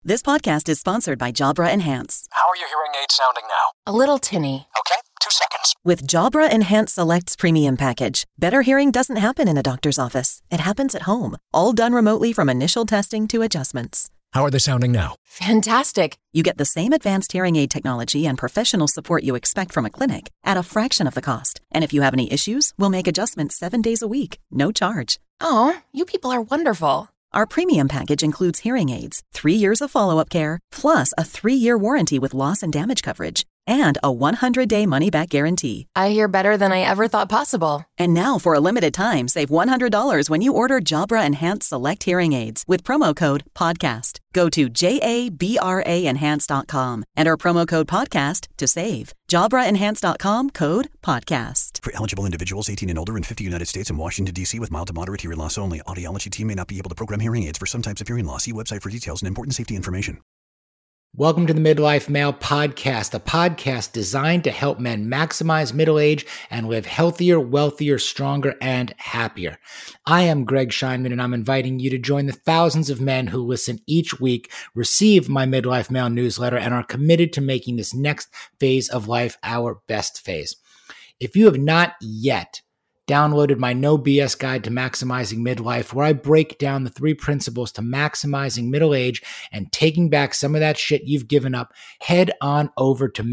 This podcast is sponsored by Jabra Enhance. How are your hearing aids sounding now? A little tinny. Okay, 2 seconds. With Jabra Enhance Select's premium package, better hearing doesn't happen in a doctor's office. It happens at home, all done remotely from initial testing to adjustments. How are they sounding now? Fantastic. You get the same advanced hearing aid technology and professional support you expect from a clinic at a fraction of the cost. And if you have any issues, we'll make adjustments 7 days a week, no charge. Oh, you people are wonderful. Our premium package includes hearing aids, 3 years of follow-up care, plus a 3-year warranty with loss and damage coverage, and a 100-day money-back guarantee. I hear better than I ever thought possible. And now, for a limited time, save $100 when you order Jabra Enhance Select Hearing Aids with promo code PODCAST. Go to JABRAenhance.com, enter promo code PODCAST to save. JabraEnhance.com, code PODCAST. For eligible individuals 18 and older in 50 United States and Washington, D.C. with mild to moderate hearing loss only. Audiology team may not be able to program hearing aids for some types of hearing loss. See website for details and important safety information. Welcome to the Midlife Male Podcast, a podcast designed to help men maximize middle age and live healthier, wealthier, stronger, and happier. I am Greg Scheinman, and I'm inviting you to join the thousands of men who listen each week, receive my Midlife Male newsletter, and are committed to making this next phase of life our best phase. If you have not yet downloaded my No BS Guide to Maximizing Midlife, where I break down the 3 principles to maximizing middle age and taking back some of that shit you've given up, head on over to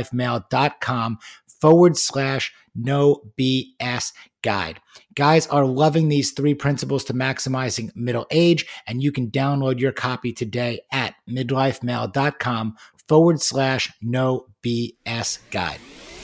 midlifemale.com/No BS Guide. Guys are loving these 3 principles to maximizing middle age, and you can download your copy today at midlifemale.com/No BS Guide.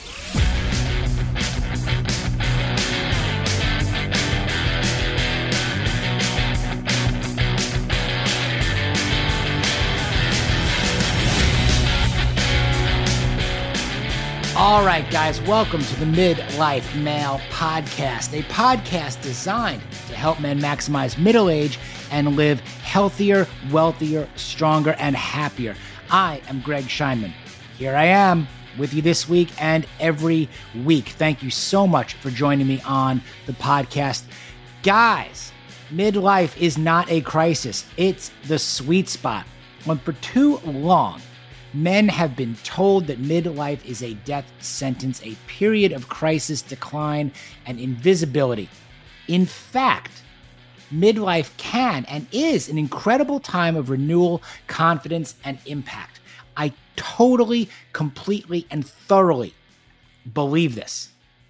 All right, guys, welcome to the Midlife Male Podcast, a podcast designed to help men maximize middle age and live healthier, wealthier, stronger, and happier. I am Greg Scheinman. Here I am with you this week and every week. Thank you so much for joining me on the podcast. Guys, midlife is not a crisis. It's the sweet spot. When for too long, men have been told that midlife is a death sentence, a period of crisis, decline, and invisibility. In fact, midlife can and is an incredible time of renewal, confidence, and impact. I totally, completely, and thoroughly believe this.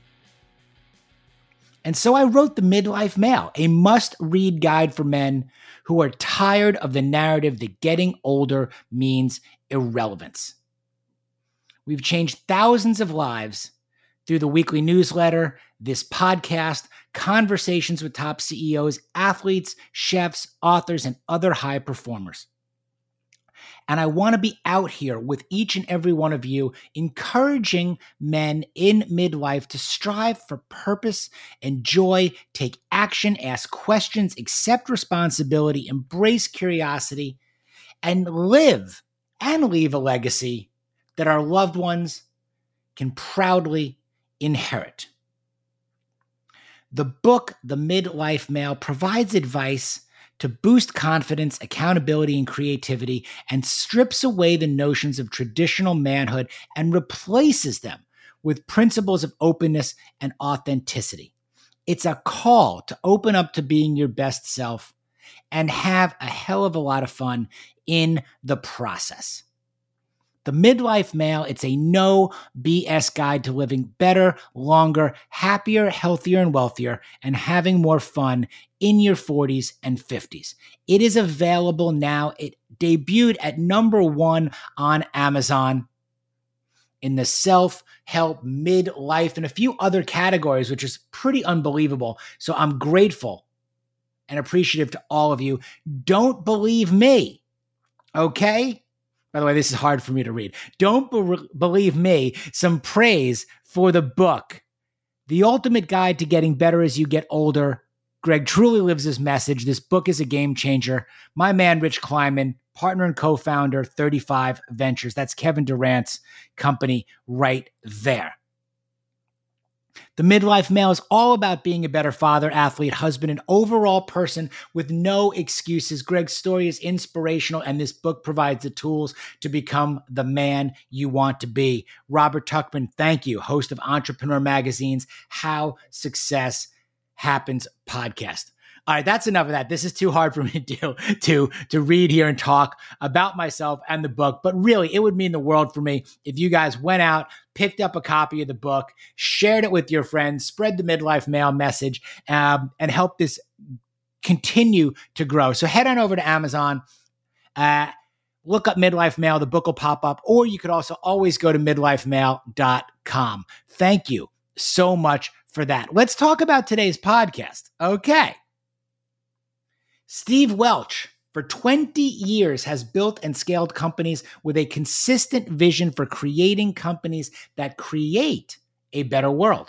And so I wrote The Midlife Male, a must-read guide for men who are tired of the narrative that getting older means irrelevance. We've changed thousands of lives through the weekly newsletter, this podcast, conversations with top CEOs, athletes, chefs, authors, and other high performers. And I want to be out here with each and every one of you, encouraging men in midlife to strive for purpose and joy, take action, ask questions, accept responsibility, embrace curiosity, and live and leave a legacy that our loved ones can proudly inherit. The book, The Midlife Male, provides advice to boost confidence, accountability, and creativity, and strips away the notions of traditional manhood and replaces them with principles of openness and authenticity. It's a call to open up to being your best self and have a hell of a lot of fun in the process. The Midlife Male, it's a no BS guide to living better, longer, happier, healthier, and wealthier, and having more fun in your 40s and 50s. It is available now. It debuted at #1 on Amazon in the self-help, midlife, and a few other categories, which is pretty unbelievable. So I'm grateful and appreciative to all of you. Don't believe me, okay? By the way, this is hard for me to read. Don't believe me. Some praise for the book. The Ultimate Guide to Getting Better as You Get Older. Greg truly lives his message. This book is a game changer. My man, Rich Kleiman, partner and co-founder, 35 Ventures. That's Kevin Durant's company right there. The Midlife Male is all about being a better father, athlete, husband, and overall person with no excuses. Greg's story is inspirational, and this book provides the tools to become the man you want to be. Robert Tuchman, thank you, host of Entrepreneur Magazine's How Success Happens podcast. All right, that's enough of that. This is too hard for me to read here and talk about myself and the book. But really, it would mean the world for me if you guys went out, picked up a copy of the book, shared it with your friends, spread the Midlife Male message, and help this continue to grow. So head on over to Amazon, look up Midlife Male. The book will pop up, or you could also always go to midlifemale.com. Thank you so much for that. Let's talk about today's podcast. Okay. Steve Welch, for 20 years, has built and scaled companies with a consistent vision for creating companies that create a better world.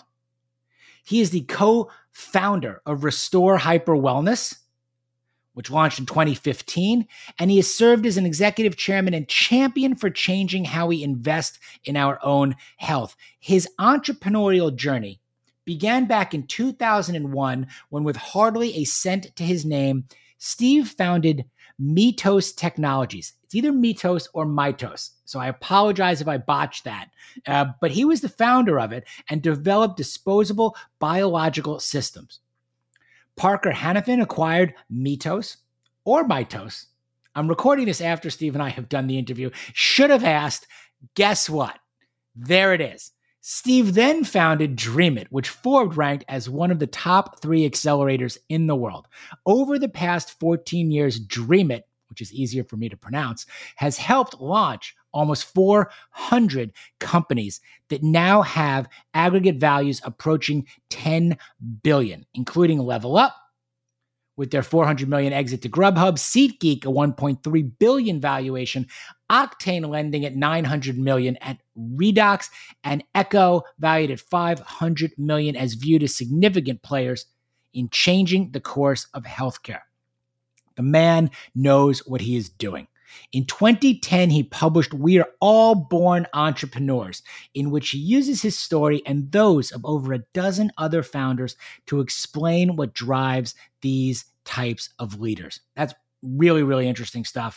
He is the co-founder of Restore Hyper Wellness, which launched in 2015, and he has served as an executive chairman and champion for changing how we invest in our own health. His entrepreneurial journey began back in 2001 when, with hardly a cent to his name, Steve founded Mitos Technologies. It's either Mitos or Mitos, so I apologize if I botched that. But he was the founder of it and developed disposable biological systems. Parker Hannifin acquired Mitos or Mitos. I'm recording this after Steve and I have done the interview. Should have asked. Guess what? There it is. Steve then founded Dreamit, which Forbes ranked as one of the top 3 accelerators in the world. Over the past 14 years, Dreamit, which is easier for me to pronounce, has helped launch almost 400 companies that now have aggregate values approaching 10 billion, including Level Up, with their $400 million exit to Grubhub, SeatGeek, a $1.3 billion valuation, Octane Lending at $900 million at Redox, and Echo, valued at $500 million, as viewed as significant players in changing the course of healthcare. The man knows what he is doing. In 2010, he published We Are All Born Entrepreneurs, in which he uses his story and those of over a dozen other founders to explain what drives these types of leaders. That's really, really interesting stuff.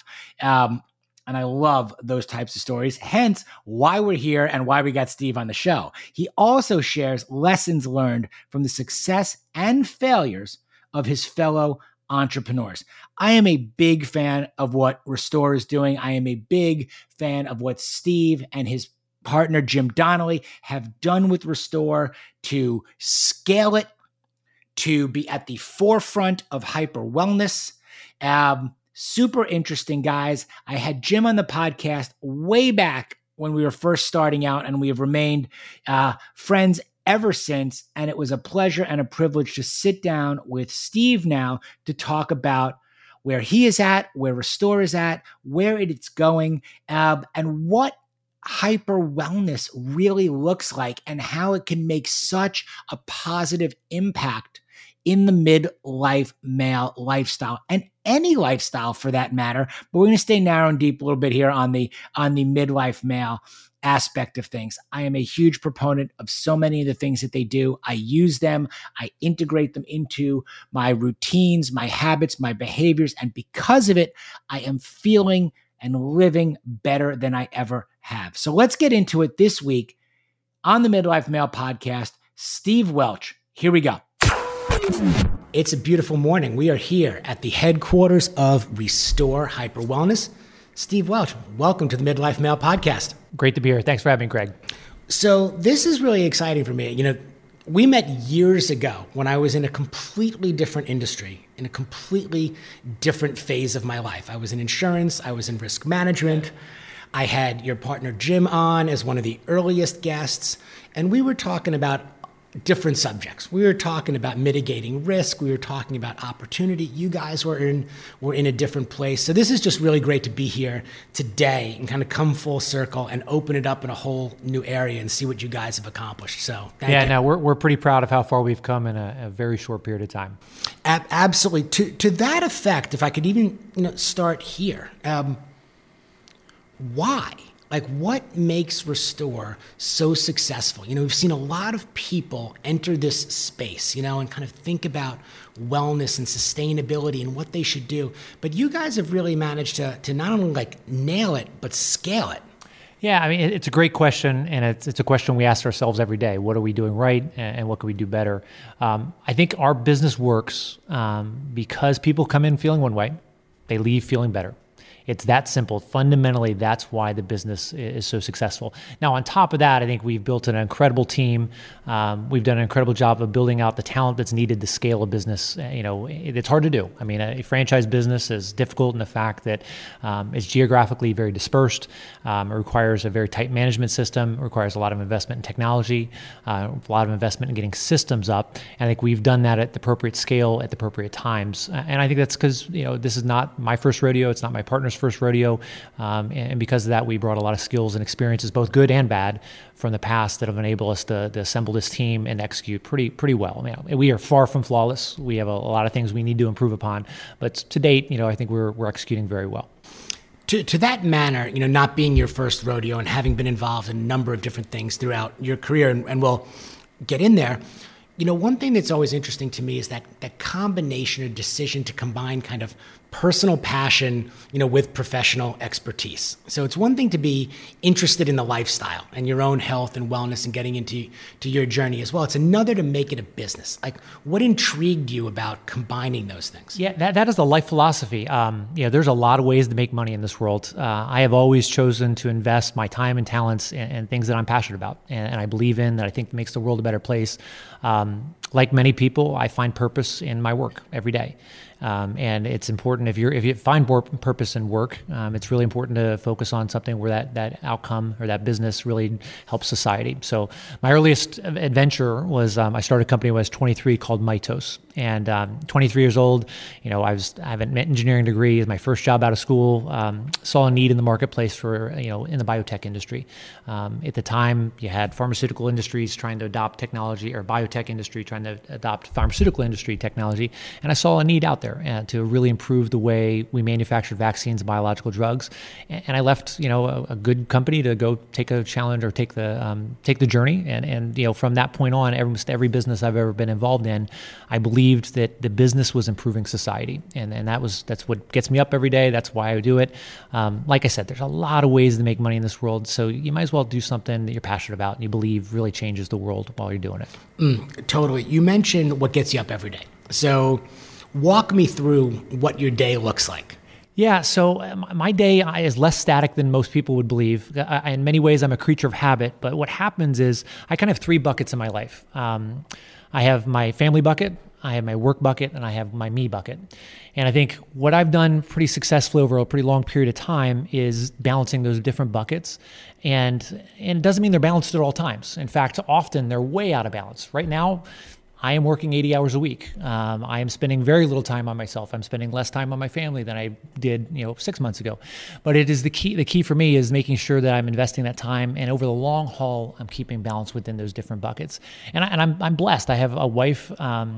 And I love those types of stories, hence why we're here and why we got Steve on the show. He also shares lessons learned from the success and failures of his fellow entrepreneurs. I am a big fan of what Restore is doing. I am a big fan of what Steve and his partner, Jim Donnelly, have done with Restore to scale it, to be at the forefront of hyper wellness. Super interesting, guys. I had Jim on the podcast way back when we were first starting out, and we have remained friends ever since. And it was a pleasure and a privilege to sit down with Steve now to talk about where he is at, where Restore is at, where it's going, and what hyper wellness really looks like and how it can make such a positive impact in the midlife male lifestyle, and any lifestyle for that matter. But we're going to stay narrow and deep a little bit here on the midlife male aspect of things. I am a huge proponent of so many of the things that they do. I use them. I integrate them into my routines, my habits, my behaviors. And because of it, I am feeling and living better than I ever have. So let's get into it this week on the Midlife Male podcast. Steve Welch. Here we go. It's a beautiful morning. We are here at the headquarters of Restore Hyper Wellness. Steve Welch, welcome to the Midlife Male podcast. Great to be here. Thanks for having me, Greg. So this is really exciting for me. You know, we met years ago when I was in a completely different industry, in a completely different phase of my life. I was in insurance. I was in risk management. I had your partner Jim on as one of the earliest guests, and we were talking about different subjects. We were talking about mitigating risk. We were talking about opportunity. You guys were in a different place. So this is just really great to be here today and kind of come full circle and open it up in a whole new area and see what you guys have accomplished. So thank you. No, we're pretty proud of how far we've come in a very short period of time. Absolutely. To that effect, if I could even start here, why? Like, what makes Restore so successful? We've seen a lot of people enter this space, and kind of think about wellness and sustainability and what they should do. But you guys have really managed to not only like nail it, but scale it. Yeah, I mean, it's a great question, and it's a question we ask ourselves every day. What are we doing right, and what can we do better? I think our business works because people come in feeling one way, they leave feeling better. It's that simple. Fundamentally, that's why the business is so successful. Now, on top of that, I think we've built an incredible team. We've done an incredible job of building out the talent that's needed to scale a business. It's hard to do. I mean, a franchise business is difficult in the fact that it's geographically very dispersed. It requires a very tight management system. It requires a lot of investment in technology, a lot of investment in getting systems up. And I think we've done that at the appropriate scale at the appropriate times. And I think that's because this is not my first rodeo. It's not my partner's first rodeo, and because of that, we brought a lot of skills and experiences, both good and bad, from the past that have enabled us to assemble this team and execute pretty well. We are far from flawless. We have a lot of things we need to improve upon, but to date, I think we're executing very well. To that manner, not being your first rodeo and having been involved in a number of different things throughout your career, and we'll get in there. One thing that's always interesting to me is that combination or decision to combine kind of personal passion, with professional expertise. So it's one thing to be interested in the lifestyle and your own health and wellness and getting into your journey as well. It's another to make it a business. Like, what intrigued you about combining those things? Yeah, that is the life philosophy. There's a lot of ways to make money in this world. I have always chosen to invest my time and talents in things that I'm passionate about, and I believe in, that I think makes the world a better place. Like many people, I find purpose in my work every day. And it's important if you find purpose in work, it's really important to focus on something where that outcome or that business really helps society. So my earliest adventure was I started a company when I was 23 called Mitos. And 23 years old, I have an engineering degree. It was my first job out of school. Saw a need in the marketplace for in the biotech industry. At the time, you had pharmaceutical industries trying to adopt technology, or biotech industry trying to adopt pharmaceutical industry technology, and I saw a need out there to really improve the way we manufactured vaccines and biological drugs. And I left, a good company to go take a challenge or take the journey. And from that point on, almost every business I've ever been involved in, I believed that the business was improving society. And that's what gets me up every day. That's why I do it. Like I said, there's a lot of ways to make money in this world. So you might as well do something that you're passionate about and you believe really changes the world while you're doing it. Totally. You mentioned what gets you up every day. So walk me through what your day looks like. Yeah, so my day is less static than most people would believe. In many ways, I'm a creature of habit, but what happens is I kind of have three buckets in my life. I have my family bucket, I have my work bucket, and I have my me bucket. And I think what I've done pretty successfully over a pretty long period of time is balancing those different buckets. And it doesn't mean they're balanced at all times. In fact, often they're way out of balance. Right now, I am working 80 hours a week. I am spending very little time on myself. I'm spending less time on my family than I did, 6 months ago. But it is the key. The key for me is making sure that I'm investing that time, and over the long haul, I'm keeping balance within those different buckets. And I'm blessed. I have a wife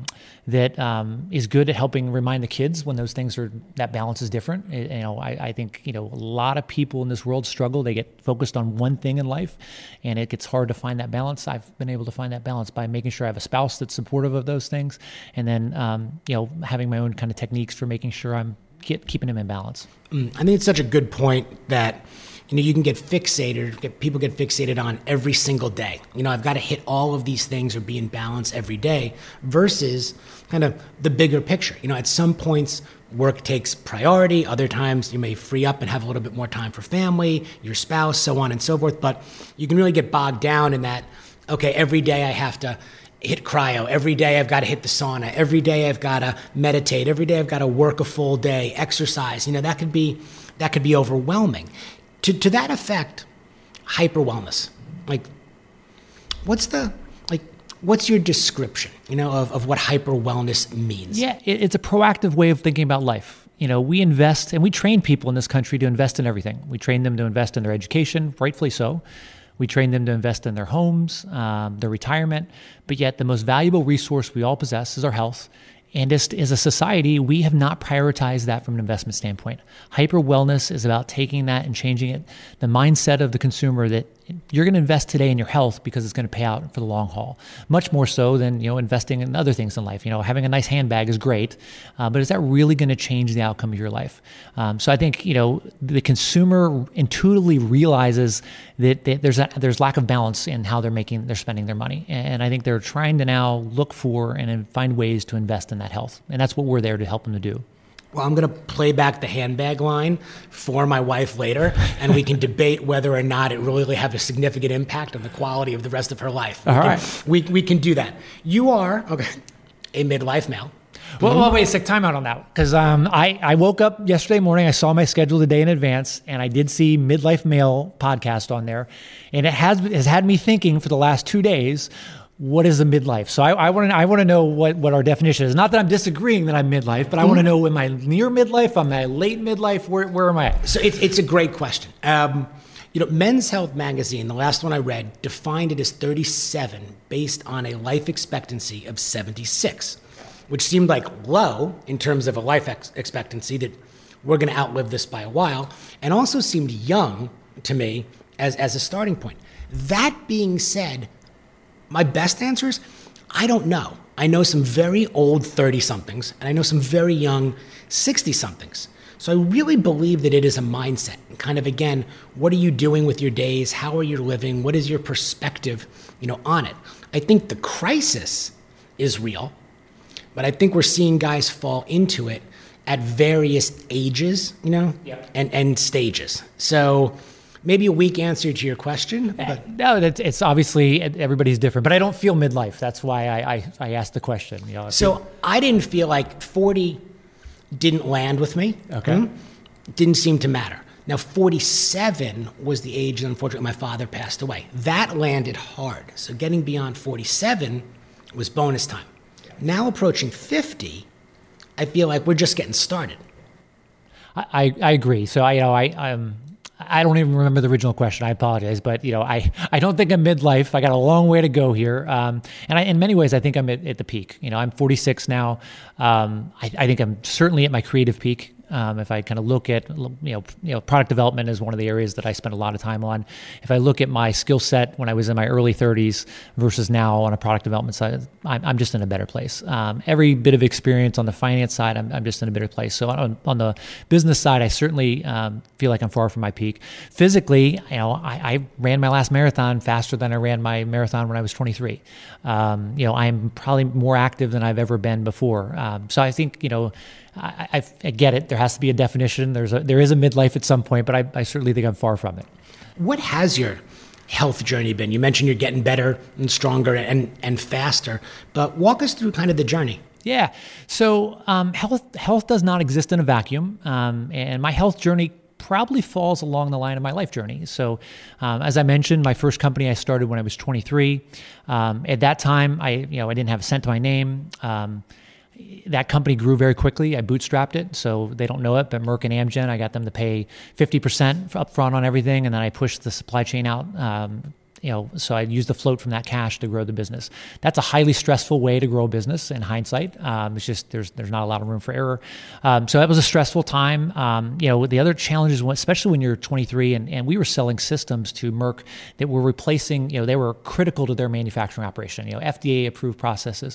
that is good at helping remind the kids when those things that balance is different. I think a lot of people in this world struggle. They get focused on one thing in life, and it gets hard to find that balance. I've been able to find that balance by making sure I have a spouse that's supportive of those things, and then having my own kind of techniques for making sure I'm keeping them in balance. I think it's such a good point that you can get fixated. People get fixated on every single day. I've got to hit all of these things or be in balance every day, versus kind of the bigger picture. At some points, work takes priority. Other times, you may free up and have a little bit more time for family, your spouse, so on and so forth. But you can really get bogged down in that. Okay, every day I have to hit cryo. Every day I've got to hit the sauna. Every day I've got to meditate. Every day I've got to work a full day, exercise. That could be overwhelming. To that effect, hyper wellness. What's your description, of what hyper wellness means? Yeah, it's a proactive way of thinking about life. We invest, and we train people in this country to invest in everything. We train them to invest in their education, rightfully so. We train them to invest in their homes, their retirement, but yet the most valuable resource we all possess is our health. And just as a society, we have not prioritized that from an investment standpoint. Hyper wellness is about taking that and changing it. The mindset of the consumer that you're going to invest today in your health because it's going to pay out for the long haul, much more so than investing in other things in life. Having a nice handbag is great, but is that really going to change the outcome of your life? So I think the consumer intuitively realizes that there's lack of balance in how they're spending their money, and I think they're trying to now look for and find ways to invest in that health, and that's what we're there to help them to do. Well, I'm going to play back the handbag line for my wife later, and we can debate whether or not it really have a significant impact on the quality of the rest of her life. We can do that. You are a midlife male. Well, wait a sec, time out on that. Because I woke up yesterday morning, I saw my schedule the day in advance, and I did see Midlife Male podcast on there. And it has had me thinking for the last 2 days, what is a midlife? So I want to know what our definition is. Not that I'm disagreeing that I'm midlife, but I want to know, am I near midlife? Am I late midlife? Where am I at? So it's a great question. Men's Health magazine, the last one I read, defined it as 37 based on a life expectancy of 76, which seemed like low in terms of a life expectancy, that we're going to outlive this by a while, and also seemed young to me as a starting point. That being said, my best answer is, I don't know. I know some very old 30-somethings, and I know some very young 60-somethings. So I really believe that it is a mindset. And kind of, again, what are you doing with your days? How are you living? What is your perspective, on it? I think the crisis is real, but I think we're seeing guys fall into it at various ages, and stages. So maybe a weak answer to your question. But no, it's obviously everybody's different, but I don't feel midlife. That's why I asked the question. So I didn't feel like 40 didn't land with me. Okay. Didn't seem to matter. Now, 47 was the age that unfortunately my father passed away. That landed hard. So getting beyond 47 was bonus time. Now approaching 50, I feel like we're just getting started. I agree. So I don't even remember the original question. I apologize, but I don't think I'm midlife. I got a long way to go here, and in many ways, I think I'm at the peak. I'm 46 now. I think I'm certainly at my creative peak. If I kind of look at, product development is one of the areas that I spend a lot of time on. If I look at my skill set when I was in my early 30s versus now on a product development side, I'm just in a better place. Every bit of experience on the finance side, I'm just in a better place. So on the business side, I certainly feel like I'm far from my peak. Physically, I ran my last marathon faster than I ran my marathon when I was 23. I'm probably more active than I've ever been before. So I think, I get it. There has to be a definition. There is a midlife at some point, but I certainly think I'm far from it. What has your health journey been? You mentioned you're getting better and stronger and faster, but walk us through kind of the journey. Yeah. So health does not exist in a vacuum, and my health journey probably falls along the line of my life journey. So as I mentioned, my first company I started when I was 23. At that time, I didn't have a cent to my name. That company grew very quickly. I bootstrapped it, so they don't know it, but Merck and Amgen, I got them to pay 50% upfront on everything, and then I pushed the supply chain out. So I used the float from that cash to grow the business. That's a highly stressful way to grow a business in hindsight. It's just there's not a lot of room for error. So that was a stressful time. The other challenges, especially when you're 23, and we were selling systems to Merck that were replacing, they were critical to their manufacturing operation, FDA approved processes.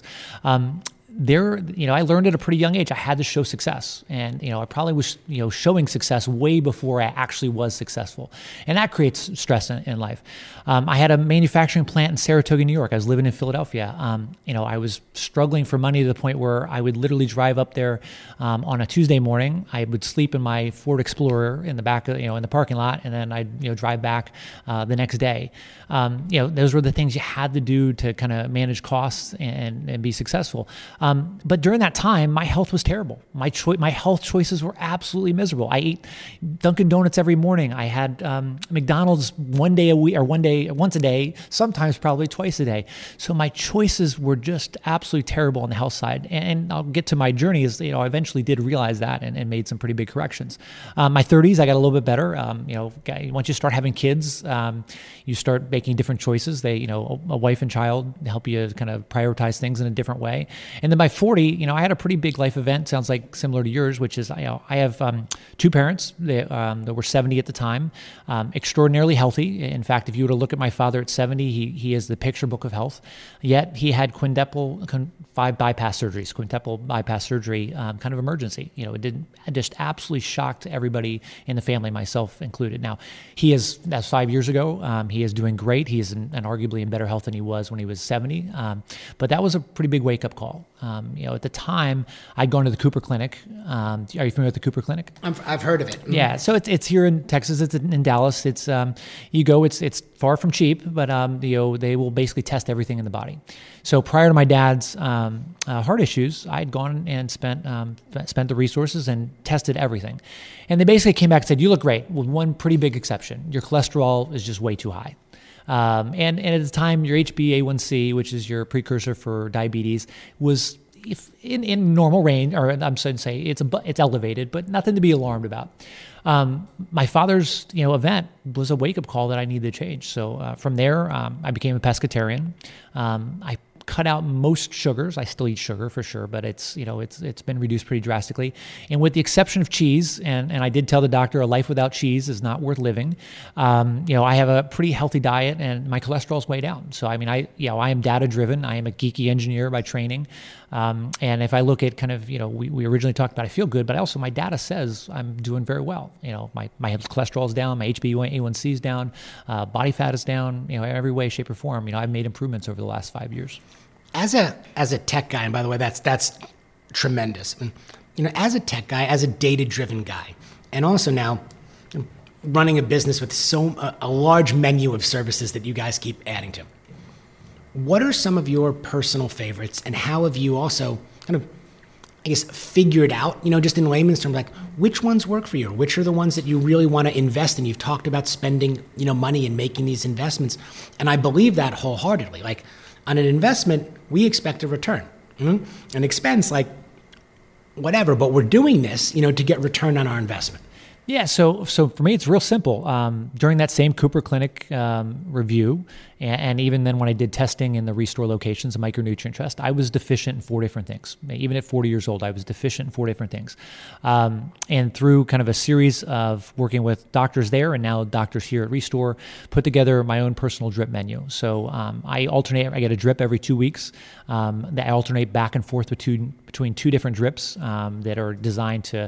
I learned at a pretty young age I had to show success, and I probably was showing success way before I actually was successful, and that creates stress in life. I had a manufacturing plant in Saratoga, New York. I was living in Philadelphia. I was struggling for money to the point where I would literally drive up there on a Tuesday morning. I would sleep in my Ford Explorer in the back of, in the parking lot, and then I'd drive back the next day. Those were the things you had to do to kind of manage costs and be successful. But during that time, my health was terrible. My health choices were absolutely miserable. I ate Dunkin' Donuts every morning. I had McDonald's one day a week, or once a day, sometimes probably twice a day. So my choices were just absolutely terrible on the health side. And I'll get to my journey is, I eventually did realize that and made some pretty big corrections. My 30s, I got a little bit better. Once you start having kids, you start making different choices. A wife and child help you kind of prioritize things in a different way. And then by 40, I had a pretty big life event. Sounds like similar to yours, which is I have two parents that were 70 at the time, extraordinarily healthy. In fact, if you were to look at my father at 70, he is the picture book of health. Yet he had quintuple bypass surgery, kind of emergency. It just absolutely shocked everybody in the family, myself included. Now, that's 5 years ago. He is doing great. He is in arguably in better health than he was when he was 70. But that was a pretty big wake-up call. At the time, I'd gone to the Cooper Clinic. Are you familiar with the Cooper Clinic? I've heard of it. Yeah, so it's here in Texas. It's in Dallas. It's you go. It's far from cheap, but they will basically test everything in the body. So prior to my dad's heart issues, I had gone and spent the resources and tested everything, and they basically came back and said, "You look great," with one pretty big exception: your cholesterol is just way too high. And at the time, your HbA1c, which is your precursor for diabetes, was in normal range, or I'm saying it's elevated, but nothing to be alarmed about. My father's event was a wake up call that I needed to change. So from there, I became a pescatarian. I cut out most sugars. I still eat sugar for sure, but it's been reduced pretty drastically. And with the exception of cheese, and I did tell the doctor a life without cheese is not worth living. I have a pretty healthy diet and my cholesterol's way down. So I am data driven. I am a geeky engineer by training. And if I look at kind of, we originally talked about I feel good, but also my data says I'm doing very well. My cholesterol is down, my HbA1c is down, body fat is down, every way, shape, or form. I've made improvements over the last 5 years. As a tech guy, and by the way, that's tremendous. And, as a tech guy, as a data-driven guy, and also now running a business with a large menu of services that you guys keep adding to, what are some of your personal favorites, and how have you also kind of, figured out, just in layman's terms, like which ones work for you, or which are the ones that you really want to invest in? You've talked about spending, money and making these investments, and I believe that wholeheartedly. Like, on an investment, we expect a return. An expense, like whatever, but we're doing this, to get return on our investment. Yeah, so for me, it's real simple. During that same Cooper Clinic review, and even then when I did testing in the Restore locations, a micronutrient test, I was deficient in 4 different things. Even at 40 years old, I was deficient in 4 different things. And through kind of a series of working with doctors there and now doctors here at Restore, put together my own personal drip menu. So I alternate. I get a drip every 2 weeks. I alternate back and forth between 2 different drips that are designed to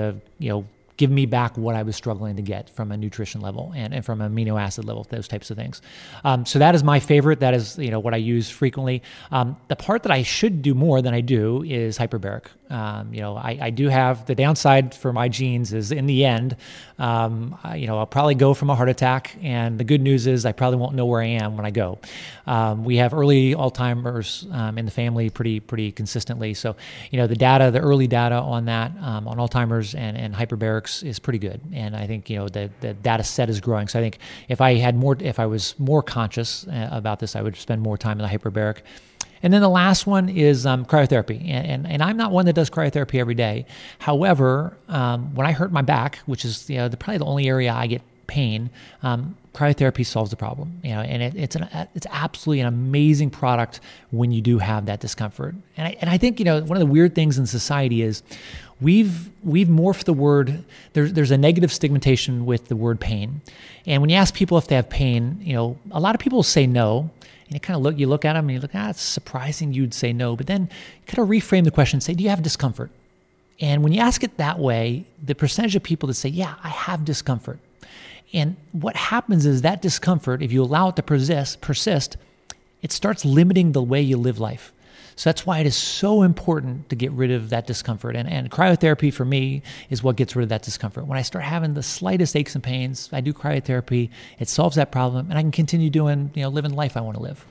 give me back what I was struggling to get from a nutrition level and from an amino acid level, those types of things. So that is my favorite. That is, what I use frequently. The part that I should do more than I do is hyperbaric. I do have the downside for my genes is in the end, I'll probably go from a heart attack. And the good news is I probably won't know where I am when I go. We have early Alzheimer's in the family pretty consistently. So, the early data on that, on Alzheimer's and hyperbarics is pretty good. And I think, the data set is growing. So I think if I was more conscious about this, I would spend more time in the hyperbaric. And then the last one is cryotherapy. And I'm not one that does cryotherapy every day. However, when I hurt my back, which is probably the only area I get pain, cryotherapy solves the problem. And it's absolutely an amazing product when you do have that discomfort. And I think one of the weird things in society is we've morphed the word. There's a negative stigmatization with the word pain. And when you ask people if they have pain, a lot of people say no. And you look at them and you look, it's surprising you'd say no. But then you kind of reframe the question and say, do you have discomfort? And when you ask it that way, the percentage of people that say, yeah, I have discomfort. And what happens is that discomfort, if you allow it to persist, it starts limiting the way you live life. So that's why it is so important to get rid of that discomfort. And cryotherapy for me is what gets rid of that discomfort. When I start having the slightest aches and pains, I do cryotherapy. It solves that problem, and I can continue doing, living the life I want to live.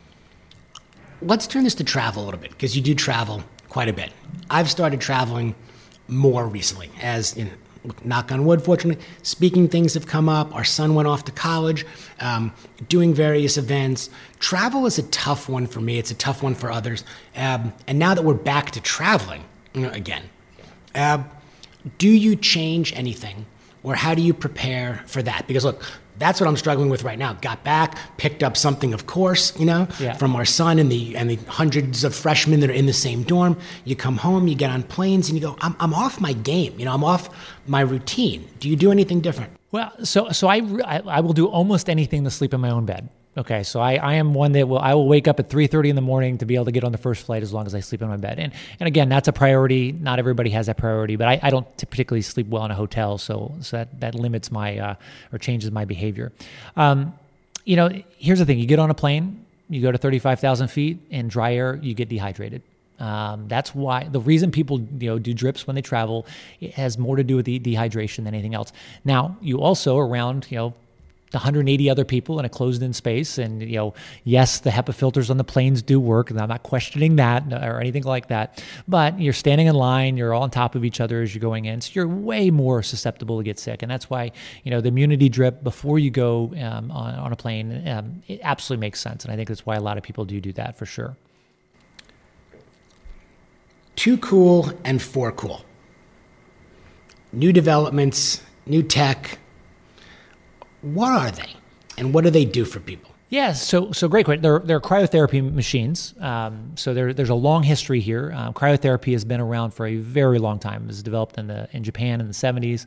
Let's turn this to travel a little bit, because you do travel quite a bit. I've started traveling more recently, as knock on wood, fortunately, speaking things have come up. Our son went off to college, doing various events. Travel is a tough one for me. It's a tough one for others. And now that we're back to traveling again, do you change anything Or how do you prepare for that? Because look, that's what I'm struggling with right now. Got back, picked up something, of course, from our son and the hundreds of freshmen that are in the same dorm. You come home, you get on planes, and you go, I'm off my game. I'm off my routine. Do you do anything different? Well, so I will do almost anything to sleep in my own bed. Okay, so I am one that I will wake up at 3:30 in the morning to be able to get on the first flight as long as I sleep in my bed. And again, that's a priority. Not everybody has that priority, but I don't particularly sleep well in a hotel, so that limits my or changes my behavior. Here's the thing: you get on a plane, you go to 35,000 feet in dry air, you get dehydrated. That's why the reason people do drips when they travel, it has more to do with the dehydration than anything else. Now, you also around the 180 other people in a closed-in space, and yes, the HEPA filters on the planes do work, and I'm not questioning that or anything like that. But you're standing in line, you're all on top of each other as you're going in, so you're way more susceptible to get sick. And that's why the immunity drip before you go on a plane, it absolutely makes sense, and I think that's why a lot of people do that for sure. Too cool and for cool. New developments, new tech. What are they, and what do they do for people? Yeah, so great question. They're cryotherapy machines. So there's a long history here. Cryotherapy has been around for a very long time. It was developed in Japan in the 70s.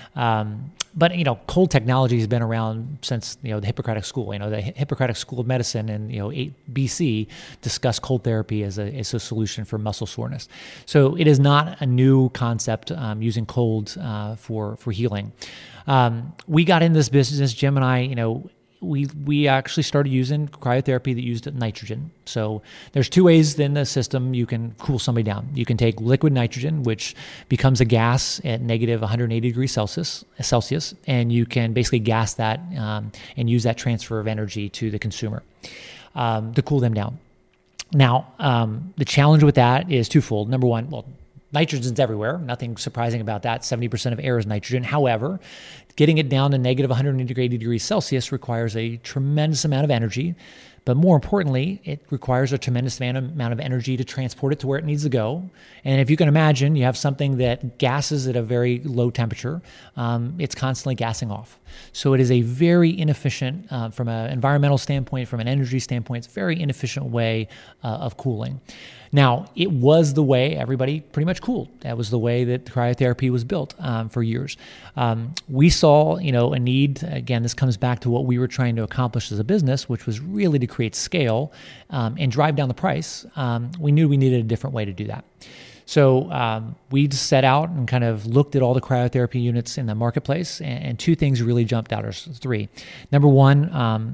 But cold technology has been around since the Hippocratic School. The Hippocratic School of Medicine in 8 BC discussed cold therapy as a solution for muscle soreness. So it is not a new concept using cold for healing. We got in this business, Jim and I. We actually started using cryotherapy that used nitrogen. So there's two ways in the system you can cool somebody down. You can take liquid nitrogen, which becomes a gas at negative 180 degrees Celsius, and you can basically gas that and use that transfer of energy to the consumer to cool them down. Now, the challenge with that is twofold. Number one, nitrogen's everywhere. Nothing surprising about that. 70% of air is nitrogen. However, getting it down to negative 180 degrees Celsius requires a tremendous amount of energy. But more importantly, it requires a tremendous amount of energy to transport it to where it needs to go. And if you can imagine, you have something that gases at a very low temperature, it's constantly gassing off. So it is a very inefficient, from an environmental standpoint, from an energy standpoint, it's a very inefficient way of cooling. Now, it was the way everybody pretty much cooled. That was the way that cryotherapy was built for years. We saw, a need. Again, this comes back to what we were trying to accomplish as a business, which was really to create scale and drive down the price. We knew we needed a different way to do that. So we just set out and kind of looked at all the cryotherapy units in the marketplace, and two things really jumped out, or three. Number one,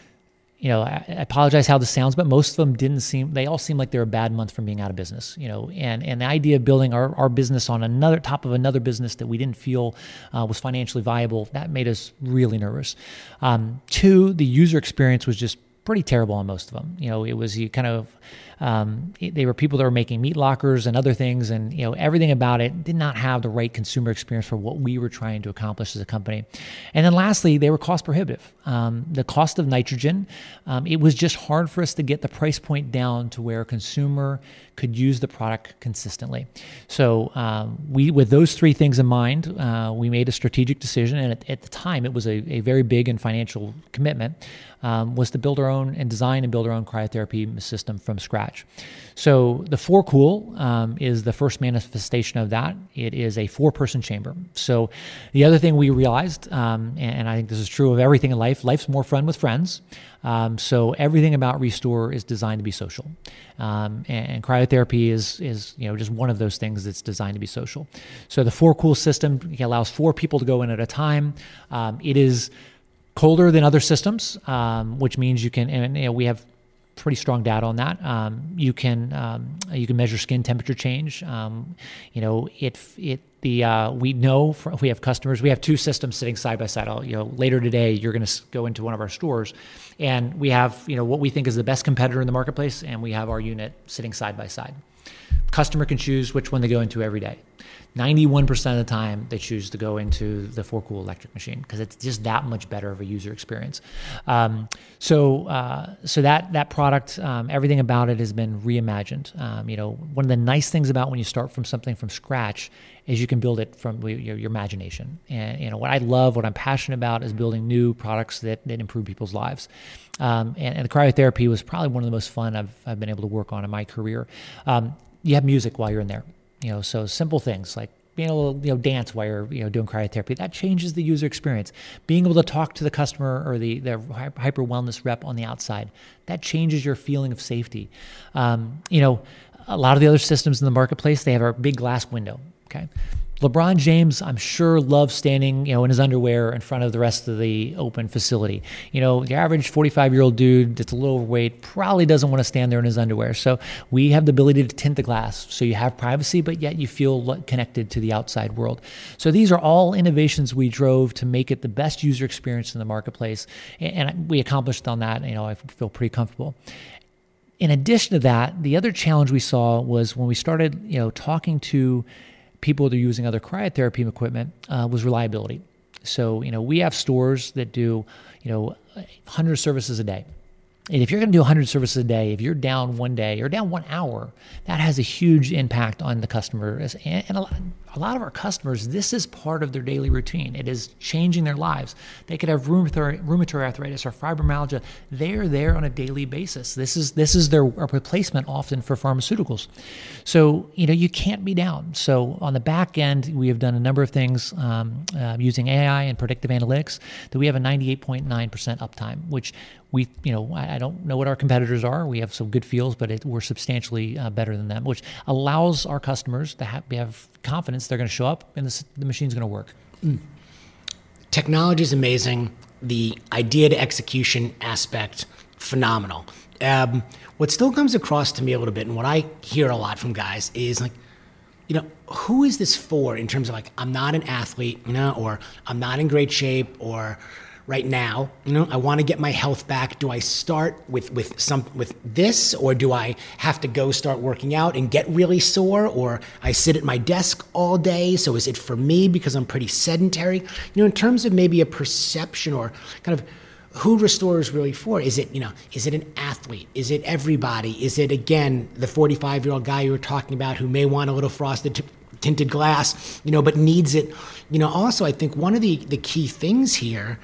I apologize how this sounds, but most of them they all seem like they're a bad month from being out of business, and the idea of building our business on top of another business that we didn't feel was financially viable, that made us really nervous. Two, the user experience was just pretty terrible on most of them. It was they were people that were making meat lockers and other things, and everything about it did not have the right consumer experience for what we were trying to accomplish as a company. And then lastly, they were cost prohibitive. The cost of nitrogen, it was just hard for us to get the price point down to where a consumer could use the product consistently. So with those three things in mind, we made a strategic decision, and at the time it was a very big and financial commitment, was to build our own and design and build our own cryotherapy system from scratch. So the 4Cool is the first manifestation of that. It is a 4-person chamber. So the other thing we realized, and I think this is true of everything in life, life's more fun with friends. So everything about Restore is designed to be social. And cryotherapy is just one of those things that's designed to be social. So the 4Cool system allows 4 people to go in at a time. It is colder than other systems, which means you can, and we have pretty strong data on that. You can measure skin temperature change. We have customers. We have 2 systems sitting side by side. Later today, you're going to go into one of our stores, and we have what we think is the best competitor in the marketplace, and we have our unit sitting side by side. Customer can choose which one they go into every day. 91% of the time, they choose to go into the Forcool electric machine because it's just that much better of a user experience. So that product, everything about it has been reimagined. One of the nice things about when you start from something from scratch is you can build it from your imagination. And what I love, what I'm passionate about, is building new products that improve people's lives. And the cryotherapy was probably one of the most fun I've been able to work on in my career. You have music while you're in there. So simple things like being able to dance while you're doing cryotherapy, that changes the user experience. Being able to talk to the customer or the hyper wellness rep on the outside, that changes your feeling of safety. A lot of the other systems in the marketplace, they have a big glass window. Okay. LeBron James, I'm sure, loves standing, in his underwear in front of the rest of the open facility. The average 45-year-old dude that's a little overweight probably doesn't want to stand there in his underwear. So we have the ability to tint the glass so you have privacy, but yet you feel connected to the outside world. So these are all innovations we drove to make it the best user experience in the marketplace. And we accomplished on that. I feel pretty comfortable. In addition to that, the other challenge we saw was when we started, talking to people that are using other cryotherapy equipment, was reliability. So, we have stores that do, 100 services a day. And if you're going to do 100 services a day, if you're down one day or down 1 hour, that has a huge impact on the customer. And a lot of our customers, this is part of their daily routine. It is changing their lives. They could have rheumatoid arthritis or fibromyalgia. They're there on a daily basis. This is their replacement often for pharmaceuticals. So, you can't be down. So on the back end, we have done a number of things using AI and predictive analytics that we have a 98.9% uptime, which I don't know what our competitors are. We have some good feels, but we're substantially better than them, which allows our customers to have confidence they're going to show up and the machine's going to work. Technology is amazing. The idea to execution aspect, phenomenal. What still comes across to me a little bit, and what I hear a lot from guys is like, who is this for in terms of like, I'm not an athlete, or I'm not in great shape, or right now, I want to get my health back. Do I start with this, or do I have to go start working out and get really sore, or I sit at my desk all day? So is it for me because I'm pretty sedentary? In terms of maybe a perception or kind of who Restore is really for. Is it, is it an athlete? Is it everybody? Is it, again, the 45-year-old guy you were talking about who may want a little frosted tinted glass, but needs it. Also, I think one of the key things here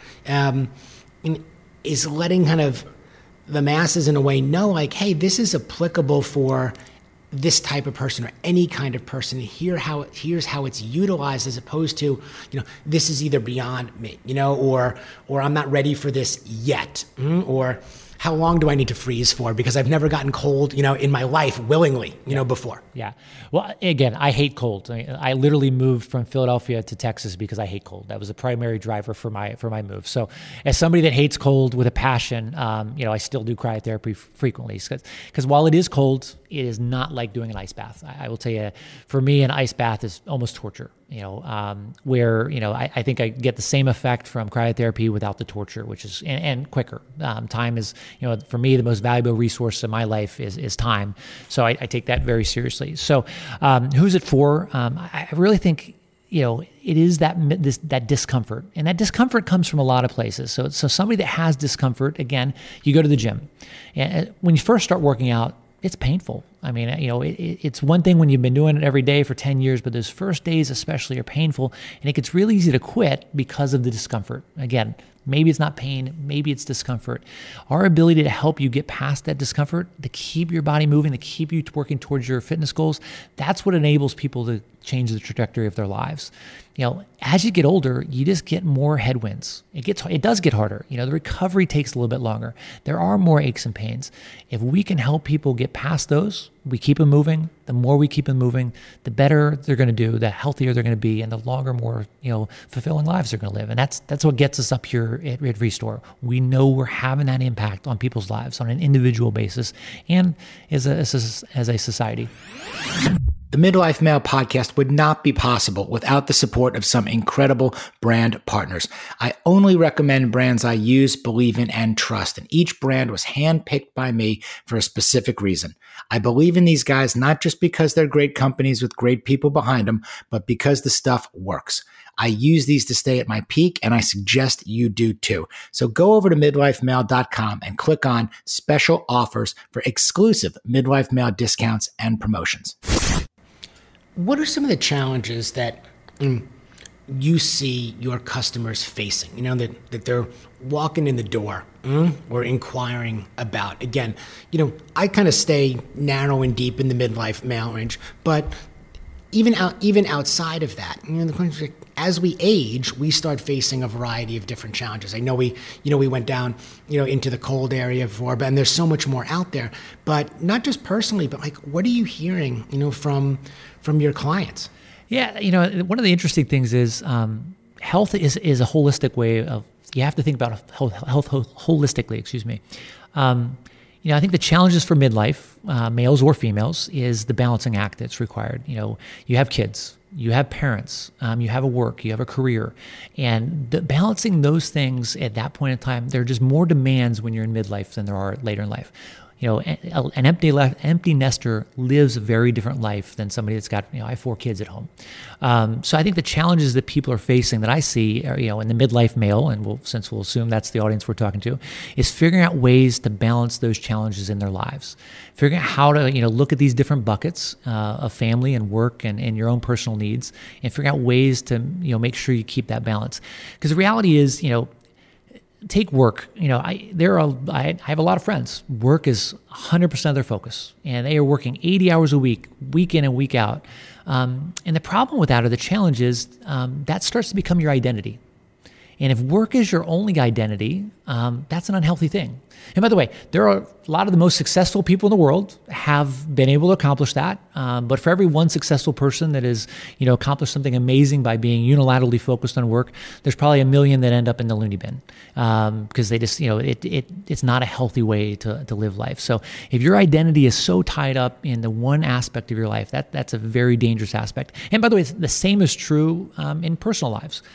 is letting kind of the masses in a way know, like, hey, this is applicable for this type of person or any kind of person. Here's how it's utilized, as opposed to, this is either beyond me, or I'm not ready for this yet, or how long do I need to freeze for? Because I've never gotten cold, in my life willingly, before. Yeah. Well, again, I hate cold. I literally moved from Philadelphia to Texas because I hate cold. That was the primary driver for my move. So as somebody that hates cold with a passion, I still do cryotherapy frequently. Because while it is cold, it is not like doing an ice bath. I will tell you, for me, an ice bath is almost torture. Where, I think I get the same effect from cryotherapy without the torture, which is, and quicker. Time is, for me, the most valuable resource in my life is time. So I take that very seriously. So who's it for? I really think, it is that discomfort, and that discomfort comes from a lot of places. So somebody that has discomfort, again, you go to the gym, and when you first start working out, it's painful. I mean, it's one thing when you've been doing it every day for 10 years, but those first days especially are painful, and it gets really easy to quit because of the discomfort. Again, maybe it's not pain, maybe it's discomfort. Our ability to help you get past that discomfort, to keep your body moving, to keep you working towards your fitness goals, that's what enables people to change the trajectory of their lives. As you get older, you just get more headwinds. It does get harder. The recovery takes a little bit longer. There are more aches and pains. If we can help people get past those, we keep them moving. The more we keep them moving, the better they're going to do, the healthier they're going to be, and the longer, more fulfilling lives they're going to live. And that's what gets us up here at Restore. We know we're having that impact on people's lives on an individual basis and as a society. The Midlife Male podcast would not be possible without the support of some incredible brand partners. I only recommend brands I use, believe in, and trust, and each brand was handpicked by me for a specific reason. I believe in these guys not just because they're great companies with great people behind them, but because the stuff works. I use these to stay at my peak, and I suggest you do too. So go over to midlifemale.com and click on special offers for exclusive Midlife Male discounts and promotions. What are some of the challenges that you see your customers facing, that they're walking in the door or inquiring about? Again, I kind of stay narrow and deep in the midlife male range, but even outside of that, the question is, like, as we age, we start facing a variety of different challenges. I know we went down, into the cold area before, and there's so much more out there. But not just personally, but like, what are you hearing, from your clients? Yeah, one of the interesting things is health is a holistic way of. You have to think about health holistically. Excuse me. I think the challenges for midlife, males or females, is the balancing act that's required. You have kids, you have parents, you have a work, you have a career, and balancing those things at that point in time, there are just more demands when you're in midlife than there are later in life. An empty nester lives a very different life than somebody that's got, I have 4 kids at home. So I think the challenges that people are facing that I see are, in the midlife male, and since we'll assume that's the audience we're talking to, is figuring out ways to balance those challenges in their lives. Figuring out how to, look at these different buckets of family and work and your own personal needs, and figuring out ways to, make sure you keep that balance. Because the reality is, take work. I have a lot of friends. Work is 100% of their focus, and they are working 80 hours a week, week in and week out. And the problem with that, or the challenge is, that starts to become your identity. And if work is your only identity, that's an unhealthy thing. And by the way, there are a lot of the most successful people in the world have been able to accomplish that. But for every one successful person that has, accomplished something amazing by being unilaterally focused on work, there's probably 1 million that end up in the loony bin because they just, it's not a healthy way to live life. So if your identity is so tied up in the one aspect of your life, that's a very dangerous aspect. And by the way, the same is true in personal lives.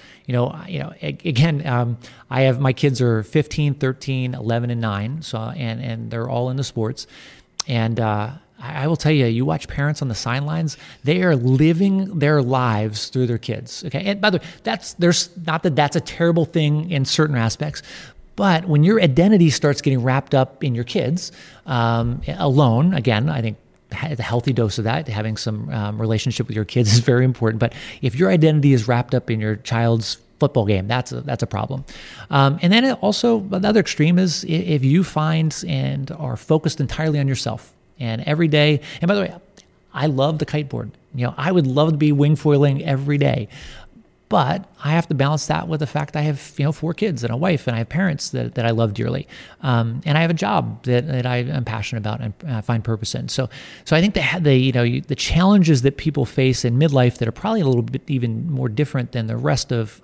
Again, I have, my kids are 15, 13, 11, and 9. So, and they're all into sports. And, I will tell you, you watch parents on the sidelines, they are living their lives through their kids. Okay. And by the way, there's not that that's a terrible thing in certain aspects, but when your identity starts getting wrapped up in your kids, alone, again, I think a healthy dose of that, having some relationship with your kids is very important. But if your identity is wrapped up in your child's football game, that's a problem. And then also another extreme is if you find and are focused entirely on yourself, and every day. And by the way, I love the kiteboard. I would love to be wing foiling every day. But I have to balance that with the fact I have, 4 kids and a wife, and I have parents that I love dearly. And I have a job that I am passionate about and find purpose in. So I think the challenges that people face in midlife that are probably a little bit even more different than the rest of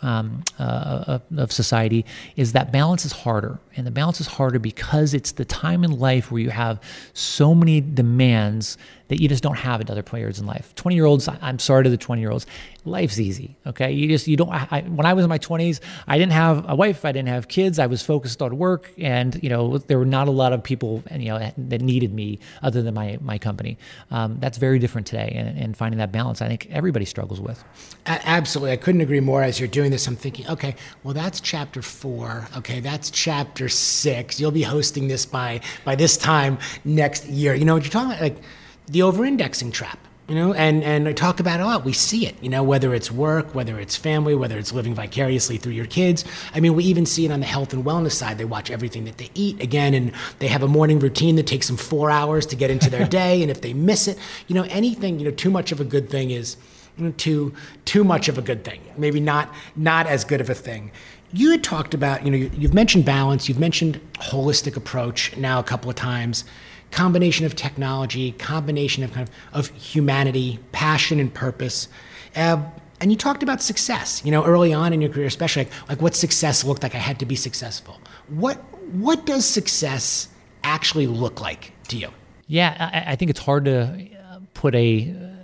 society is that balance is harder. And the balance is harder because it's the time in life where you have so many demands that you just don't have at other players in life. 20-year-olds, I'm sorry to the 20-year-olds, life's easy, okay? When I was in my 20s, I didn't have a wife, I didn't have kids, I was focused on work, and, there were not a lot of people, that needed me other than my company. That's very different today, and finding that balance, I think everybody struggles with. Absolutely. I couldn't agree more. As you're doing this, I'm thinking, okay, well, that's chapter 4. Okay, that's chapter 6. You'll be hosting this by this time next year. What you're talking about, like, the over-indexing trap, and I talk about it a lot. We see it, whether it's work, whether it's family, whether it's living vicariously through your kids. I mean, we even see it on the health and wellness side. They watch everything that they eat, again, and they have a morning routine that takes them 4 hours to get into their day. And if they miss it, anything, too much of a good thing is too much of a good thing. Maybe not as good of a thing. You had talked about, you've mentioned balance, you've mentioned holistic approach now a couple of times. Combination of technology, combination of humanity, passion and purpose. And you talked about success, early on in your career, especially like what success looked like. I had to be successful. What does success actually look like to you? Yeah, I think it's hard to put a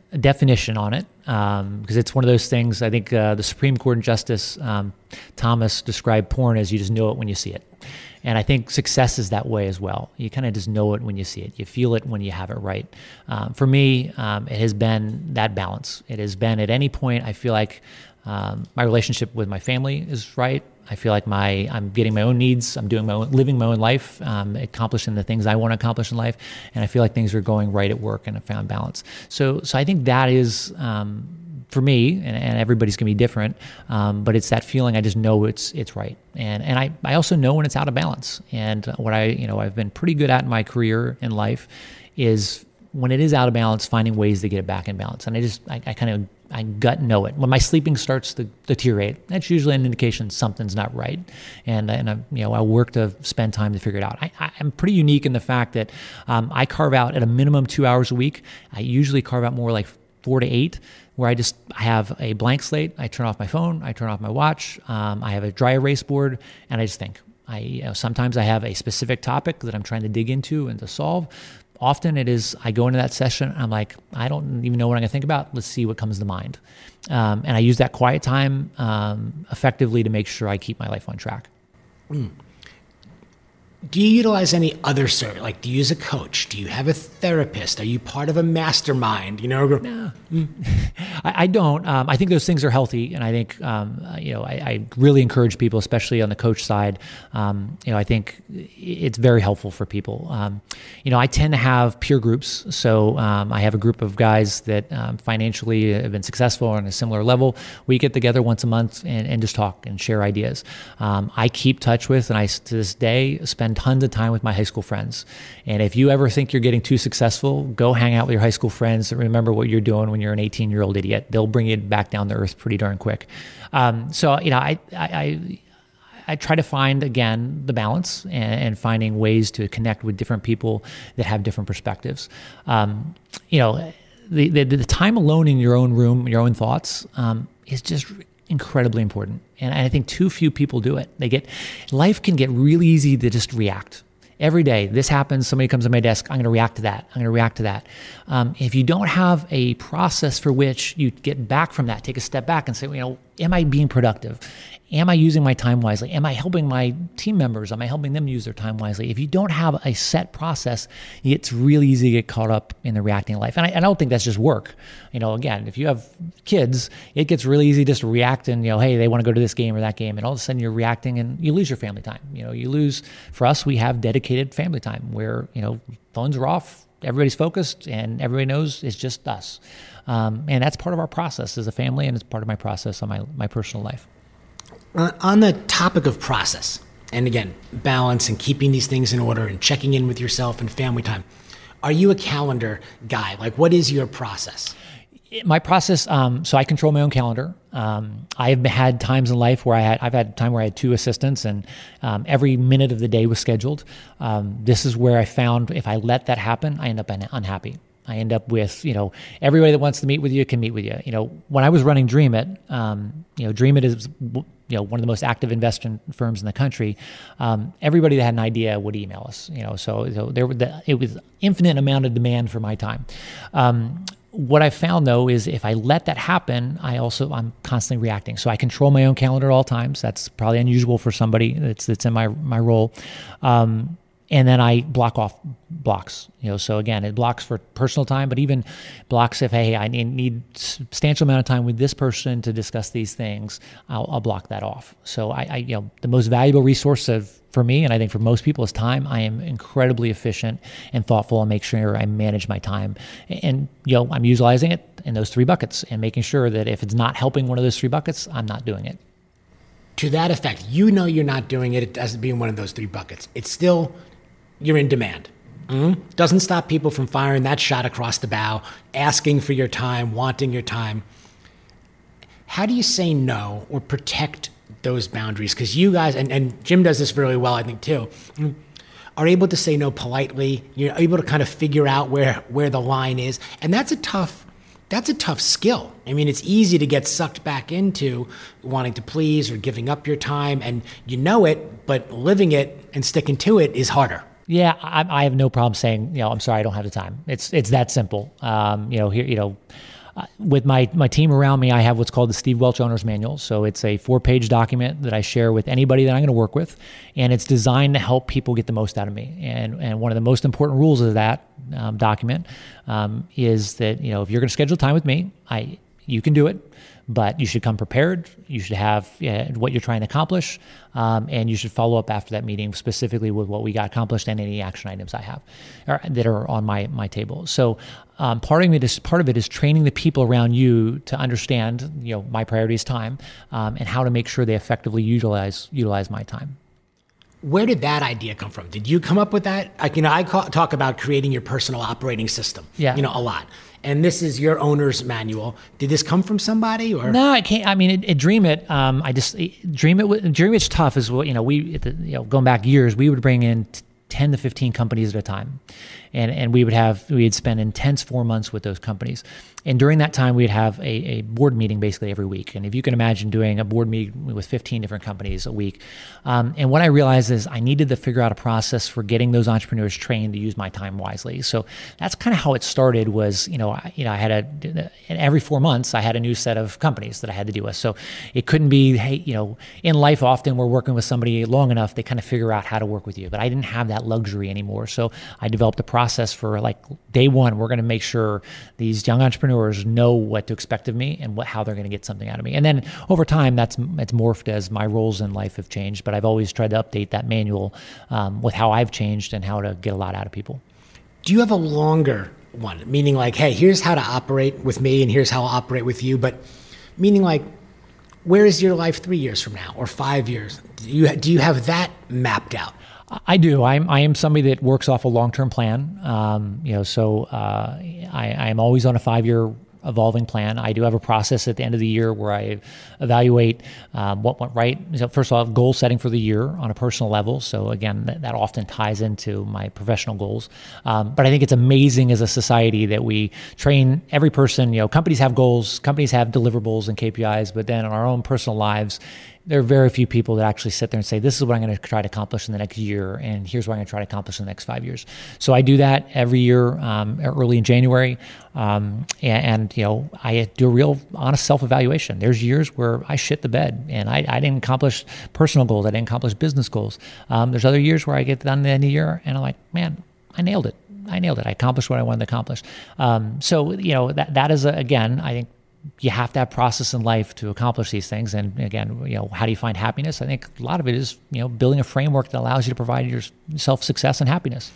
definition on it, because it's one of those things. I think the Supreme Court Justice Thomas described porn as you just know it when you see it. And I think success is that way as well. You kind of just know it when you see it. You feel it when you have it right. For me, it has been that balance. It has been at any point I feel like my relationship with my family is right. I feel like I'm getting my own needs. I'm doing living my own life, accomplishing the things I want to accomplish in life, and I feel like things are going right at work, and I found balance. So I think that is for me, and everybody's gonna be different, but it's that feeling. I just know it's right, and I also know when it's out of balance. And what I've been pretty good at in my career in life is when it is out of balance, finding ways to get it back in balance. And I gut know it. When my sleeping starts to deteriorate, that's usually an indication something's not right. And I'll work to spend time to figure it out. I'm pretty unique in the fact that I carve out at a minimum 2 hours a week. I usually carve out more like 4 to 8, where I have a blank slate. I turn off my phone. I turn off my watch. I have a dry erase board, and I just think. Sometimes I have a specific topic that I'm trying to dig into and to solve. Often it is, I go into that session, I'm like, I don't even know what I'm going to think about. Let's see what comes to mind. And I use that quiet time effectively to make sure I keep my life on track. Do you utilize any other service? Like, do you use a coach? Do you have a therapist? Are you part of a mastermind? No, I don't. I think those things are healthy, and I think I really encourage people, especially on the coach side. I think it's very helpful for people. I tend to have peer groups, so I have a group of guys that financially have been successful on a similar level. We get together once a month and just talk and share ideas. I keep touch with, and I to this day spend tons of time with my high school friends. And if you ever think you're getting too successful, go hang out with your high school friends and remember what you're doing when you're an 18-year-old idiot. They'll bring you back down to earth pretty darn quick. I try to find, again, the balance and finding ways to connect with different people that have different perspectives. The time alone in your own room, your own thoughts, is just incredibly important. And I think too few people do it. Life can get really easy to just react. Every day, this happens, somebody comes to my desk, I'm going to react to that. I'm going to react to that. If you don't have a process for which you get back from that, take a step back and say, am I being productive? Am I using my time wisely? Am I helping my team members? Am I helping them use their time wisely? If you don't have a set process, it's really easy to get caught up in the reacting life. And I don't think that's just work. Again, if you have kids, it gets really easy just to react and, hey, they want to go to this game or that game. And all of a sudden you're reacting and you lose your family time. For us, we have dedicated family time where, phones are off, everybody's focused, and everybody knows it's just us. And that's part of our process as a family, and it's part of my process on my personal life. On the topic of process, and again, balance and keeping these things in order and checking in with yourself and family time, are you a calendar guy? Like, what is your process? My process, so I control my own calendar. I have had times in life where I've had time where I had 2 assistants, and every minute of the day was scheduled. This is where I found if I let that happen, I end up unhappy. I end up with, everybody that wants to meet with you can meet with you. When I was running Dream It, Dream It is, one of the most active investment firms in the country. Everybody that had an idea would email us, so it was infinite amount of demand for my time. What I found though is if I let that happen, I'm constantly reacting. So I control my own calendar at all times. That's probably unusual for somebody that's in my role. And then I block off blocks, so again, it blocks for personal time, but even blocks if, hey, I need substantial amount of time with this person to discuss these things, I'll block that off. So I the most valuable resource for me, and I think for most people, is time. I am incredibly efficient and thoughtful and make sure I manage my time. And, I'm utilizing it in those 3 buckets and making sure that if it's not helping one of those 3 buckets, I'm not doing it. To that effect, you're not doing it. It doesn't be in one of those 3 buckets. It's still, you're in demand. Doesn't stop people from firing that shot across the bow, asking for your time, wanting your time. How do you say no or protect those boundaries? Because you guys, and Jim does this really well, I think too, are able to say no politely. You're able to kind of figure out where the line is. And that's a tough skill. I mean, it's easy to get sucked back into wanting to please or giving up your time, and but living it and sticking to it is harder. Yeah, I have no problem saying, I'm sorry, I don't have the time. It's that simple. with my team around me, I have what's called the Steve Welch Owner's Manual. So it's a 4-page document that I share with anybody that I'm going to work with, and it's designed to help people get the most out of me. And one of the most important rules of that document is that, if you're going to schedule time with me, you can do it, but you should come prepared. You should have what you're trying to accomplish, and you should follow up after that meeting specifically with what we got accomplished and any action items I have that are on my table. So part of it is training the people around you to understand, my priority is time, and how to make sure they effectively utilize my time. Where did that idea come from? Did you come up with that? I talk about creating your personal operating system, a lot. And this is your owner's manual. Did this come from somebody, or? No, I can't. I mean, Dream It. Dream It's tough. Is what going back years, we would bring in 10 to 15 companies at a time, and we'd spend intense 4 months with those companies. And during that time, we'd have a board meeting basically every week. And if you can imagine doing a board meeting with 15 different companies a week, and what I realized is I needed to figure out a process for getting those entrepreneurs trained to use my time wisely. So that's kind of how it started. Was I had every 4 months I had a new set of companies that I had to deal with. So it couldn't be, in life often we're working with somebody long enough they kind of figure out how to work with you. But I didn't have that luxury anymore. So I developed a process for day one. We're going to make sure these young entrepreneurs know what to expect of me and how they're going to get something out of me. And then over time, it's morphed as my roles in life have changed. But I've always tried to update that manual with how I've changed and how to get a lot out of people. Do you have a longer one? Meaning hey, here's how to operate with me and here's how I'll operate with you. But meaning where is your life 3 years from now or 5 years? Do you have that mapped out? I do. I am somebody that works off a long-term plan. So I am always on a 5-year evolving plan. I do have a process at the end of the year where I evaluate what went right. So first of all, goal setting for the year on a personal level. So again, that often ties into my professional goals. But I think it's amazing as a society that we train every person. Companies have goals, companies have deliverables and KPIs, but then in our own personal lives, there are very few people that actually sit there and say, this is what I'm going to try to accomplish in the next year, and here's what I'm going to try to accomplish in the next 5 years. So I do that every year, early in January, and I do a real honest self-evaluation. There's years where I shit the bed, and I didn't accomplish personal goals, I didn't accomplish business goals. There's other years where I get done at the end of the year, and I'm like, man, I nailed it. I accomplished what I wanted to accomplish. So that is, again, I think, you have to have process in life to accomplish these things. And again, how do you find happiness? I think a lot of it is, building a framework that allows you to provide yourself success and happiness.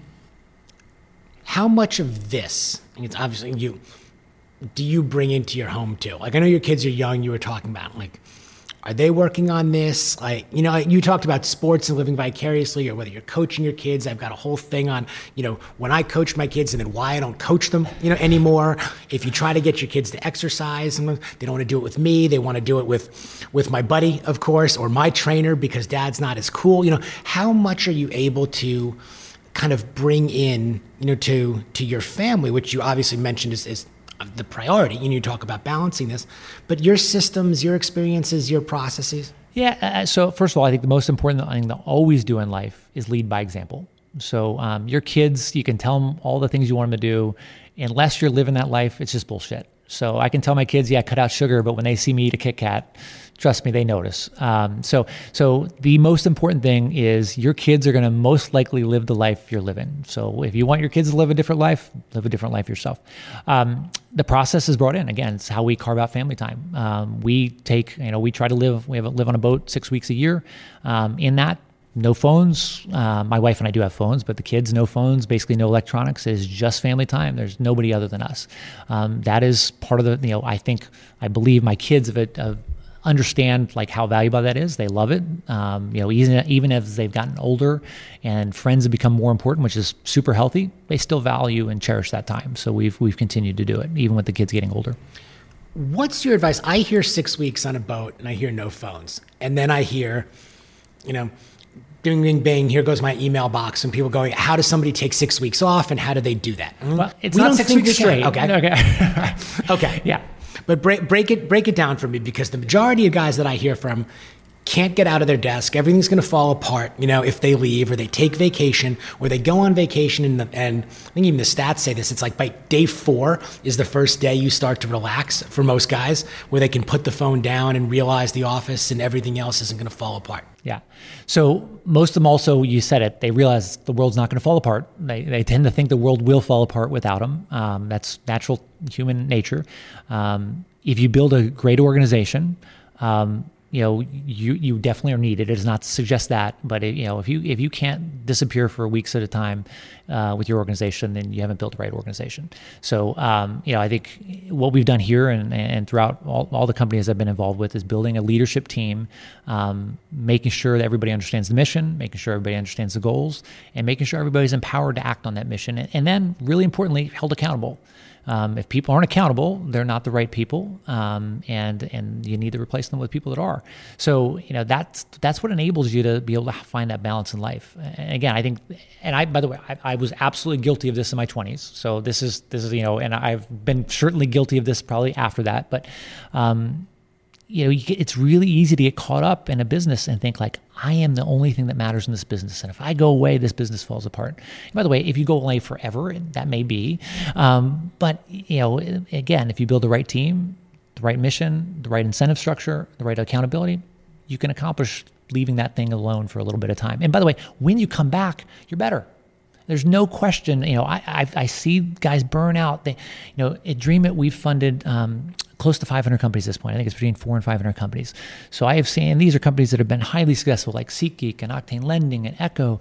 How much of this, and it's obviously you, do you bring into your home too? I know your kids are young, you were talking about, are they working on this? You talked about sports and living vicariously, or whether you're coaching your kids. I've got a whole thing on, when I coach my kids and then why I don't coach them, anymore. If you try to get your kids to exercise, they don't want to do it with me. They want to do it with my buddy, of course, or my trainer because dad's not as cool. How much are you able to kind of bring in, to your family, which you obviously mentioned is the priority. You talk about balancing this, but your systems, your experiences, your processes. Yeah. So first of all, I think the most important thing to always do in life is lead by example. So your kids, you can tell them all the things you want them to do. Unless you're living that life, it's just bullshit. So I can tell my kids, cut out sugar, but when they see me eat a Kit Kat, trust me, they notice. So the most important thing is your kids are going to most likely live the life you're living. So if you want your kids to live a different life yourself. The process is brought in. Again, it's how we carve out family time. We try to live on a boat 6 weeks a year. In that, no phones. My wife and I do have phones, but the kids, no phones, basically no electronics. It is just family time. There's nobody other than us. That is part of the, I believe my kids understand how valuable that is. They love it. Even as they've gotten older and friends have become more important, which is super healthy, they still value and cherish that time. So we've continued to do it, even with the kids getting older. What's your advice? I hear 6 weeks on a boat and I hear no phones. And then I hear, ding, ding, bing, here goes my email box, and people going, how does somebody take 6 weeks off and how do they do that? Well, it's not 6 weeks straight. Okay. Yeah. But break it down for me, because the majority of guys that I hear from, can't get out of their desk. Everything's going to fall apart, if they leave or they take vacation or they go on vacation. And I think even the stats say this, it's like by day 4 is the first day you start to relax for most guys, where they can put the phone down and realize the office and everything else isn't going to fall apart. Yeah. So most of them also, you said it, they realize the world's not going to fall apart. They tend to think the world will fall apart without them. That's natural human nature. If you build a great organization, you definitely are needed. It does not suggest that, but if you can't disappear for weeks at a time with your organization, then you haven't built the right organization. So I think what we've done here and throughout all the companies I've been involved with is building a leadership team, making sure that everybody understands the mission, making sure everybody understands the goals, and making sure everybody's empowered to act on that mission, and then really importantly, held accountable. If people aren't accountable, they're not the right people, and you need to replace them with people that are. So that's what enables you to be able to find that balance in life. And again, I think, by the way, I was absolutely guilty of this in my 20s. So this is and I've been certainly guilty of this probably after that. But it's really easy to get caught up in a business and think like, I am the only thing that matters in this business. And if I go away, this business falls apart. And by the way, if you go away forever, that may be. But again, if you build the right team, the right mission, the right incentive structure, the right accountability, you can accomplish leaving that thing alone for a little bit of time. And by the way, when you come back, you're better. There's no question. I see guys burn out. At DreamIt, we've funded close to 500 companies at this point. I think it's between 400 and 500 companies. So I have seen, and these are companies that have been highly successful, like SeatGeek and Octane Lending and Echo.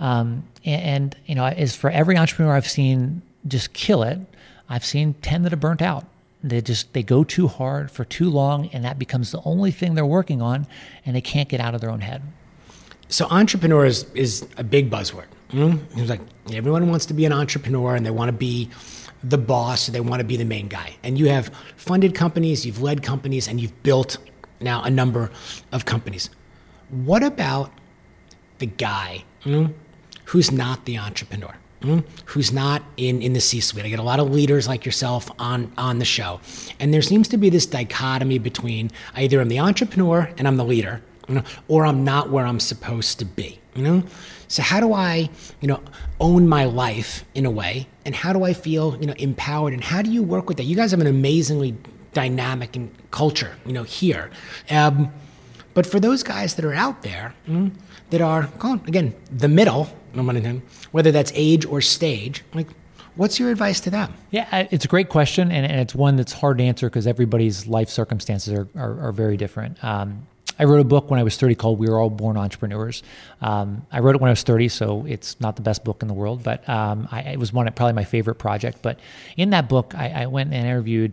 As for every entrepreneur I've seen just kill it, I've seen 10 that have burnt out. They go too hard for too long, and that becomes the only thing they're working on, and they can't get out of their own head. So entrepreneur is a big buzzword. It's like everyone wants to be an entrepreneur, and they want to be the boss, or they want to be the main guy. And you have funded companies, you've led companies, and you've built now a number of companies. What about the guy who's not the entrepreneur, who's not in the C-suite? I get a lot of leaders like yourself on the show, and there seems to be this dichotomy between either I'm the entrepreneur and I'm the leader, or I'm not where I'm supposed to be. So how do I, own my life in a way, and how do I feel, empowered, and how do you work with that? You guys have an amazingly dynamic culture, here. But for those guys that are out there, that are, again, the middle, whether that's age or stage, like, what's your advice to them? Yeah, it's a great question, and it's one that's hard to answer because everybody's life circumstances are very different. I wrote a book when I was 30 called We Are All Born Entrepreneurs. I wrote it when I was 30, so it's not the best book in the world, but it was probably my favorite project. But in that book, I went and interviewed,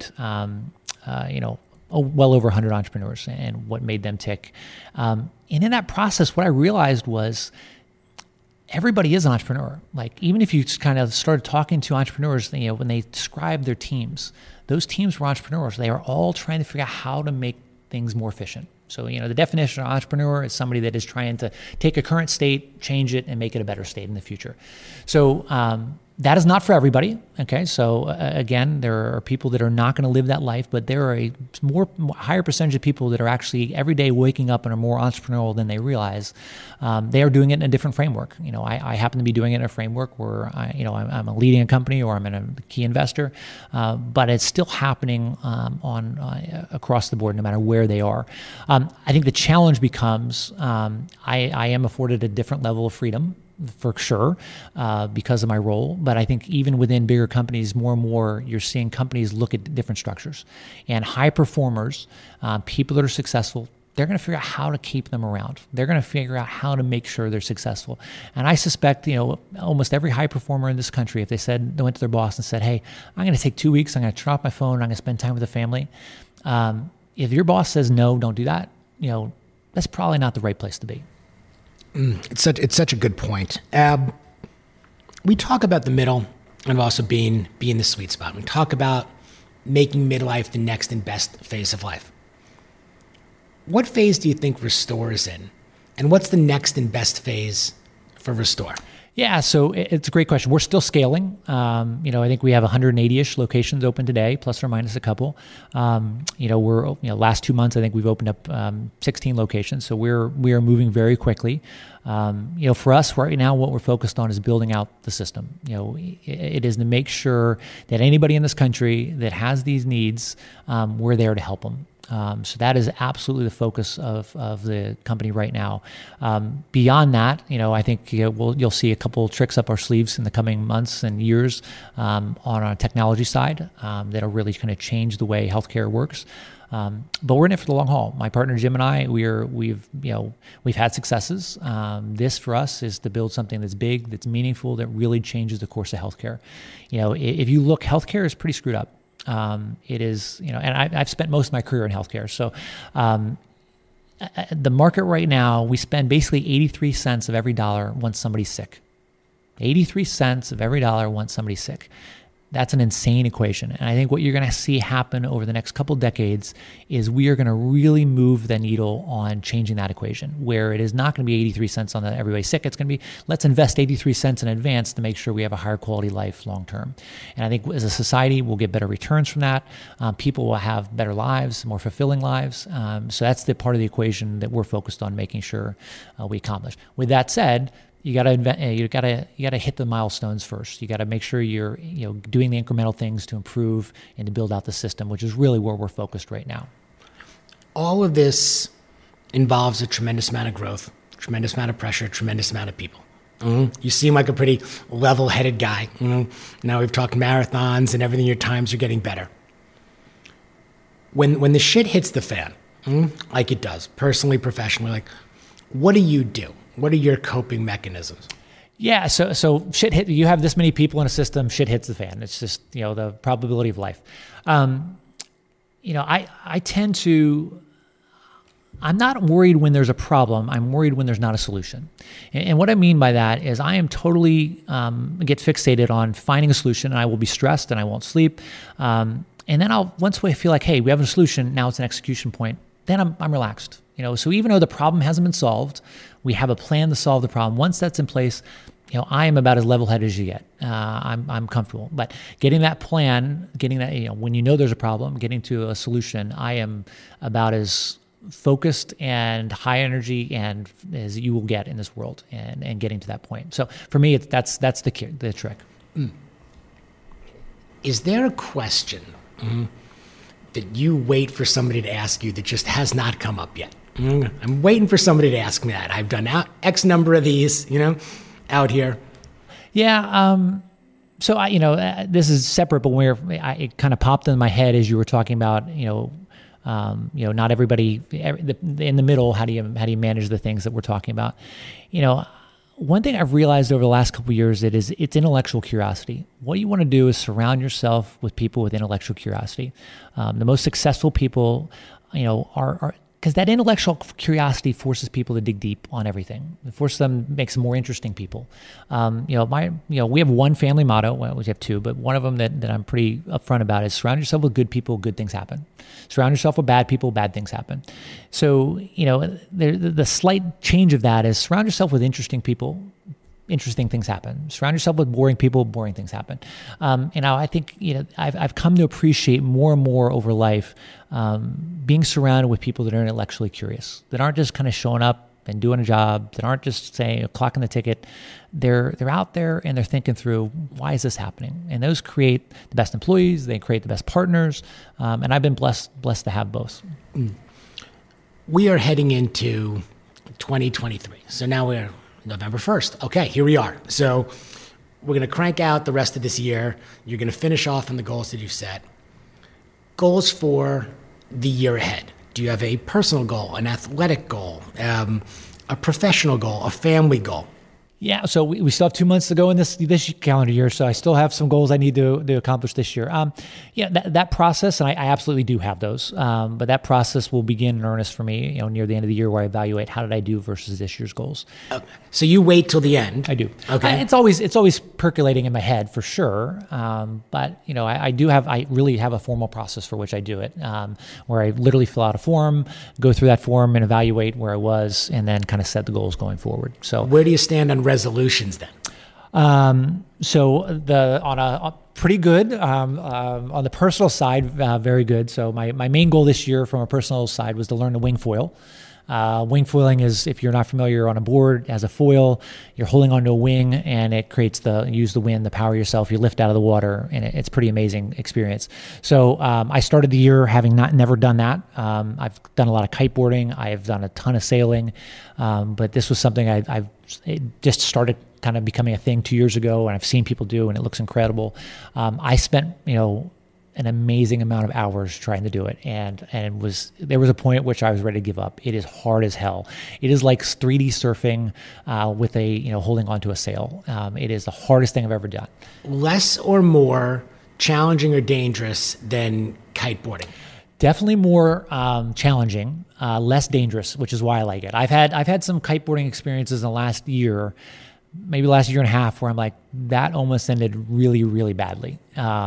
well over 100 entrepreneurs and what made them tick. And in that process, what I realized was everybody is an entrepreneur. Like, even if you kind of started talking to entrepreneurs, when they describe their teams, those teams were entrepreneurs. They are all trying to figure out how to make things more efficient. So, the definition of entrepreneur is somebody that is trying to take a current state, change it, and make it a better state in the future. So that is not for everybody. Okay. So again, there are people that are not going to live that life, but there are a higher percentage of people that are actually every day waking up and are more entrepreneurial than they realize. They are doing it in a different framework. I happen to be doing it in a framework where I'm leading a company or I'm a key investor, but it's still happening across the board, no matter where they are. I think the challenge becomes I am afforded a different level of freedom, for sure, because of my role. But I think even within bigger companies, more and more, you're seeing companies look at different structures. And high performers, people that are successful, they're going to figure out how to keep them around. They're going to figure out how to make sure they're successful. And I suspect, almost every high performer in this country, if they went to their boss and said, hey, I'm going to take 2 weeks, I'm going to turn off my phone, I'm going to spend time with the family. If your boss says, no, don't do that, that's probably not the right place to be. It's such a good point. We talk about the middle and also being the sweet spot. We talk about making midlife the next and best phase of life. What phase do you think Restore is in? And what's the next and best phase for Restore? Yeah, so it's a great question. We're still scaling. I think we have 180-ish locations open today, plus or minus a couple. Last 2 months, I think we've opened up 16 locations. So we are moving very quickly. For us right now, what we're focused on is building out the system. It is to make sure that anybody in this country that has these needs, we're there to help them. So that is absolutely the focus of the company right now. Beyond that, I think you'll see a couple tricks up our sleeves in the coming months and years on our technology side that'll really kind of change the way healthcare works. But we're in it for the long haul. My partner Jim and I, we've had successes. This for us is to build something that's big, that's meaningful, that really changes the course of healthcare. If you look, healthcare is pretty screwed up. It is, and I've spent most of my career in healthcare. So the market right now, we spend basically 83 cents of every dollar once somebody's sick. 83 cents of every dollar once somebody's sick. That's an insane equation. And I think what you're going to see happen over the next couple decades is we are going to really move the needle on changing that equation, where it is not going to be 83 cents on the everybody's sick. It's going to be, let's invest 83 cents in advance to make sure we have a higher quality life long term. And I think as a society, we'll get better returns from that. People will have better lives, more fulfilling lives. So that's the part of the equation that we're focused on making sure we accomplish. With that said, you got to hit the milestones first. You got to make sure you're doing the incremental things to improve and to build out the system, which is really where we're focused right now. All of this involves a tremendous amount of growth, tremendous amount of pressure, tremendous amount of people. You seem like a pretty level-headed guy. Now we've talked marathons and everything. Your times are getting better. When the shit hits the fan, like it does, personally, professionally, like, what do you do? What are your coping mechanisms? Yeah, so shit hit. You have this many people in a system, shit hits the fan. It's just the probability of life. I tend to. I'm not worried when there's a problem. I'm worried when there's not a solution. And what I mean by that is I am totally get fixated on finding a solution, and I will be stressed and I won't sleep. And then once I feel like, hey, we have a solution, now it's an execution point, then I'm relaxed. So even though the problem hasn't been solved, we have a plan to solve the problem. Once that's in place, I am about as level-headed as you get. I'm comfortable. But getting that plan, when there's a problem, getting to a solution, I am about as focused and high energy and as you will get in this world, and getting to that point. So for me, that's the trick. Is there a question that you wait for somebody to ask you that just has not come up yet? I'm waiting for somebody to ask me that. I've done X number of these, out here. Yeah. So this is separate, but it kind of popped in my head as you were talking about, not everybody in the middle. How do you manage the things that we're talking about? One thing I've realized over the last couple of years, it's intellectual curiosity. What you want to do is surround yourself with people with intellectual curiosity. The most successful people, are because that intellectual curiosity forces people to dig deep on everything. It forces them, makes them more interesting people. We have one family motto. Well, we have two, but one of them that I'm pretty upfront about is surround yourself with good people, good things happen. Surround yourself with bad people, bad things happen. So, the slight change of that is surround yourself with interesting people, interesting things happen. Surround yourself with boring people, boring things happen. I think, I've come to appreciate more and more over life being surrounded with people that are intellectually curious, that aren't just kind of showing up and doing a job, that aren't just saying, clocking the ticket. They're out there and they're thinking through, why is this happening? And those create the best employees, they create the best partners. And I've been blessed to have both. We are heading into 2023. So now we're November 1st. Okay, here we are. So we're going to crank out the rest of this year. You're going to finish off on the goals that you've set. Goals for the year ahead. Do you have a personal goal, an athletic goal, a professional goal, a family goal? Yeah, so we still have 2 months to go in this calendar year, so I still have some goals I need to accomplish this year. That process, and I absolutely do have those, but that process will begin in earnest for me, near the end of the year, where I evaluate how did I do versus this year's goals. Okay. So you wait till the end. I do. Okay. It's always percolating in my head for sure, but I really have a formal process for which I do it, where I literally fill out a form, go through that form, and evaluate where I was, and then kind of set the goals going forward. So where do you stand on resolutions then? So on a pretty good, on the personal side, very good. So my main goal this year from a personal side was to learn to wing foil. Wing foiling is, if you're not familiar, on a board as a foil, you're holding onto a wing and it creates use the wind, the power yourself, you lift out of the water, and it's a pretty amazing experience. So I started the year having never done that. I've done a lot of kiteboarding. I've done a ton of sailing. But this was something it just started kind of becoming a thing 2 years ago, and I've seen people do, and it looks incredible. I spent, an amazing amount of hours trying to do it. And there was a point at which I was ready to give up. It is hard as hell. It is like 3D surfing with holding onto a sail. It is the hardest thing I've ever done. Less or more challenging or dangerous than kiteboarding? Definitely more challenging, less dangerous, which is why I like it. I've had some kiteboarding experiences in the last year, maybe last year and a half, where I'm like, that almost ended really, really badly.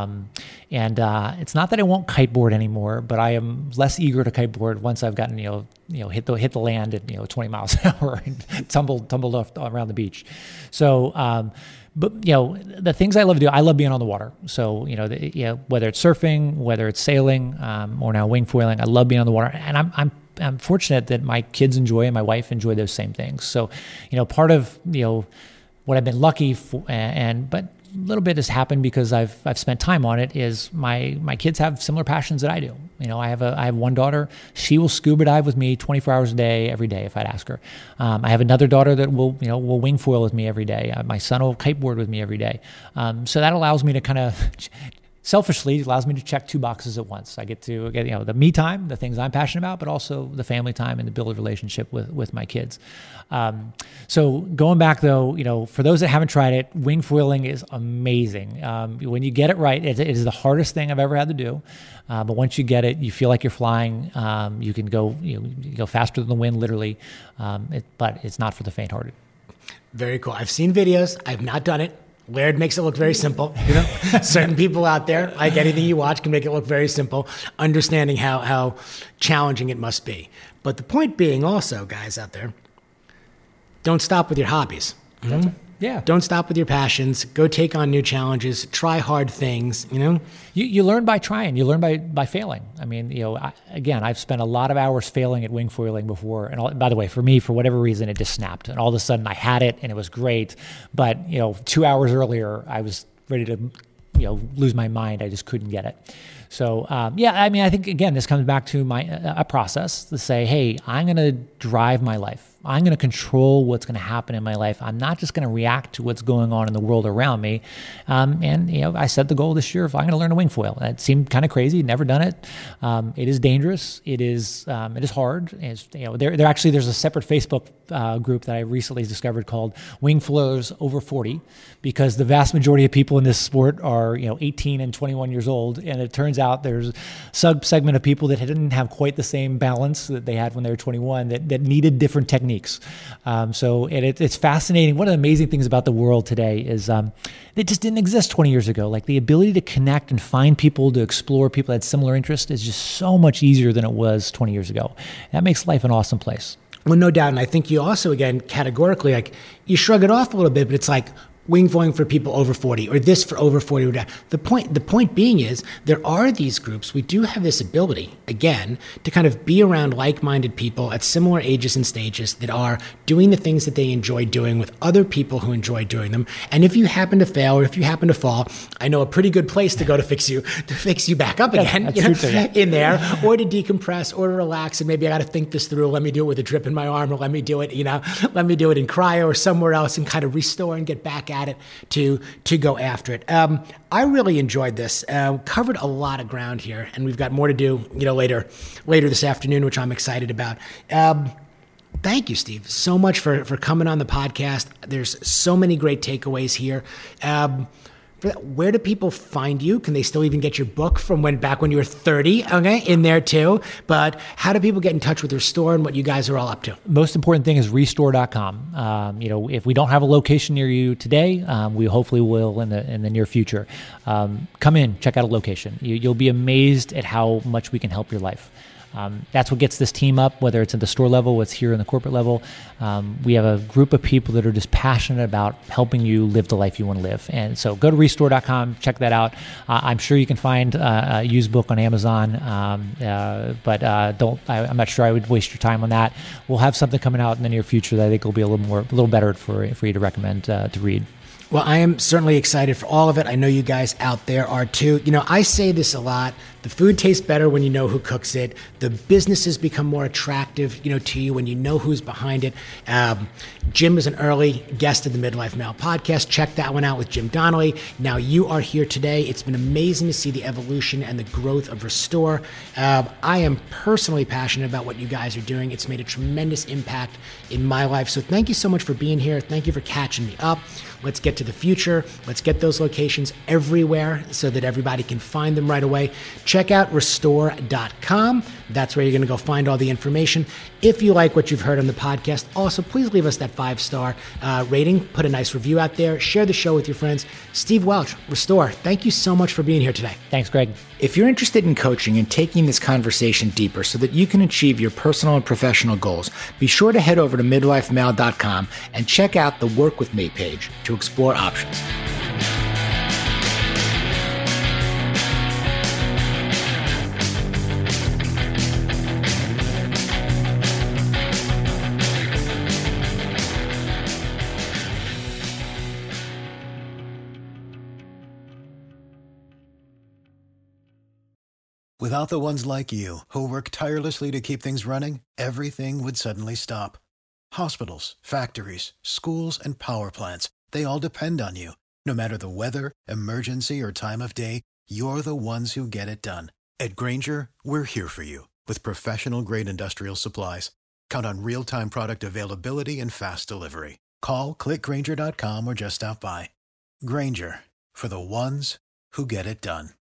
It's not that I won't kiteboard anymore, but I am less eager to kiteboard once I've gotten, hit the land at, 20 miles an hour and tumbled off around the beach. So, but the things I love to do, I love being on the water. So, whether it's surfing, whether it's sailing, or now wing foiling, I love being on the water. And I'm fortunate that my kids enjoy and my wife enjoy those same things. So, part of, what I've been lucky for, but a little bit has happened because I've spent time on it, is my kids have similar passions that I do. I have one daughter. She will scuba dive with me 24 hours a day, every day, if I'd ask her. I have another daughter that will wing foil with me every day. My son will kiteboard with me every day. So that allows me to kind of, selfishly, it allows me to check two boxes at once. I get to get the me time, the things I'm passionate about, but also the family time and to build a relationship with my kids. So going back though, for those that haven't tried it, wing foiling is amazing. When you get it right, it is the hardest thing I've ever had to do. But once you get it, you feel like you're flying. You can go, you go faster than the wind, literally. But it's not for the faint-hearted. Very cool. I've seen videos. I've not done it. Laird makes it look very simple. Certain people out there, like anything you watch, can make it look very simple, understanding how challenging it must be. But the point being also, guys out there, don't stop with your hobbies. Mm-hmm. Yeah. Don't stop with your passions. Go take on new challenges. Try hard things, You learn by trying. You learn by failing. I mean, I've spent a lot of hours failing at wing foiling before. And by the way, for me, for whatever reason, it just snapped. And all of a sudden I had it and it was great. But, 2 hours earlier, I was ready to, lose my mind. I just couldn't get it. So, I think, again, this comes back to a process to say, hey, I'm going to drive my life. I'm going to control what's going to happen in my life. I'm not just going to react to what's going on in the world around me. I set the goal this year of I'm going to learn to wing foil. That seemed kind of crazy. Never done it. It is dangerous. It is hard. There's a separate Facebook group that I recently discovered called Wing Foilers Over 40, because the vast majority of people in this sport are 18 and 21 years old, and it turns out there's a sub-segment of people that didn't have quite the same balance that they had when they were 21 that needed different techniques. It's fascinating. One of the amazing things about the world today is it just didn't exist 20 years ago. Like the ability to connect and find people, to explore people that had similar interests is just so much easier than it was 20 years ago. That makes life an awesome place. Well, no doubt. And I think you also, again, categorically, like you shrug it off a little bit, but it's like wing foiling for people over 40 or this for over 40. Or the point being is there are these groups. We do have this ability, again, to kind of be around like-minded people at similar ages and stages that are doing the things that they enjoy doing with other people who enjoy doing them. And if you happen to fail or if you happen to fall, I know a pretty good place to go to fix you back up again, in there, or to decompress or to relax. And maybe I got to think this through. Let me do it with a drip in my arm, or let me do it, let me do it in cryo or somewhere else and kind of restore and get back at it to go after it. I really enjoyed this. Covered a lot of ground here, and we've got more to do, later this afternoon, which I'm excited about. Thank you, Steve, so much for coming on the podcast. There's so many great takeaways here. Where do people find you? Can they still even get your book from back when you were 30? Okay, in there too. But how do people get in touch with your store and what you guys are all up to? Most important thing is restore.com. If we don't have a location near you today, we hopefully will in the near future. Come in, check out a location. You'll be amazed at how much we can help your life. That's what gets this team up, whether it's at the store level, what's here in the corporate level. We have a group of people that are just passionate about helping you live the life you want to live. And so go to restore.com, check that out. I'm sure you can find a used book on Amazon, but I'm not sure I would waste your time on that. We'll have something coming out in the near future that I think will be a little better for you to recommend to read. Well, I am certainly excited for all of it. I know you guys out there are too. You know, I say this a lot. The food tastes better when you know who cooks it. The businesses become more attractive, to you when you know who's behind it. Jim is an early guest of the Midlife Male podcast. Check that one out with Jim Donnelly. Now you are here today. It's been amazing to see the evolution and the growth of Restore. I am personally passionate about what you guys are doing. It's made a tremendous impact in my life. So thank you so much for being here. Thank you for catching me up. Let's get to the future. Let's get those locations everywhere so that everybody can find them right away. Check out restore.com. That's where you're going to go find all the information. If you like what you've heard on the podcast, also please leave us that 5-star rating. Put a nice review out there. Share the show with your friends. Steve Welch, Restore, thank you so much for being here today. Thanks, Greg. If you're interested in coaching and taking this conversation deeper so that you can achieve your personal and professional goals, be sure to head over to midlifemale.com and check out the Work With Me page to explore options. Without the ones like you, who work tirelessly to keep things running, everything would suddenly stop. Hospitals, factories, schools, and power plants, they all depend on you. No matter the weather, emergency, or time of day, you're the ones who get it done. At Grainger, we're here for you with professional-grade industrial supplies. Count on real-time product availability and fast delivery. Call, click Grainger.com, or just stop by. Grainger, for the ones who get it done.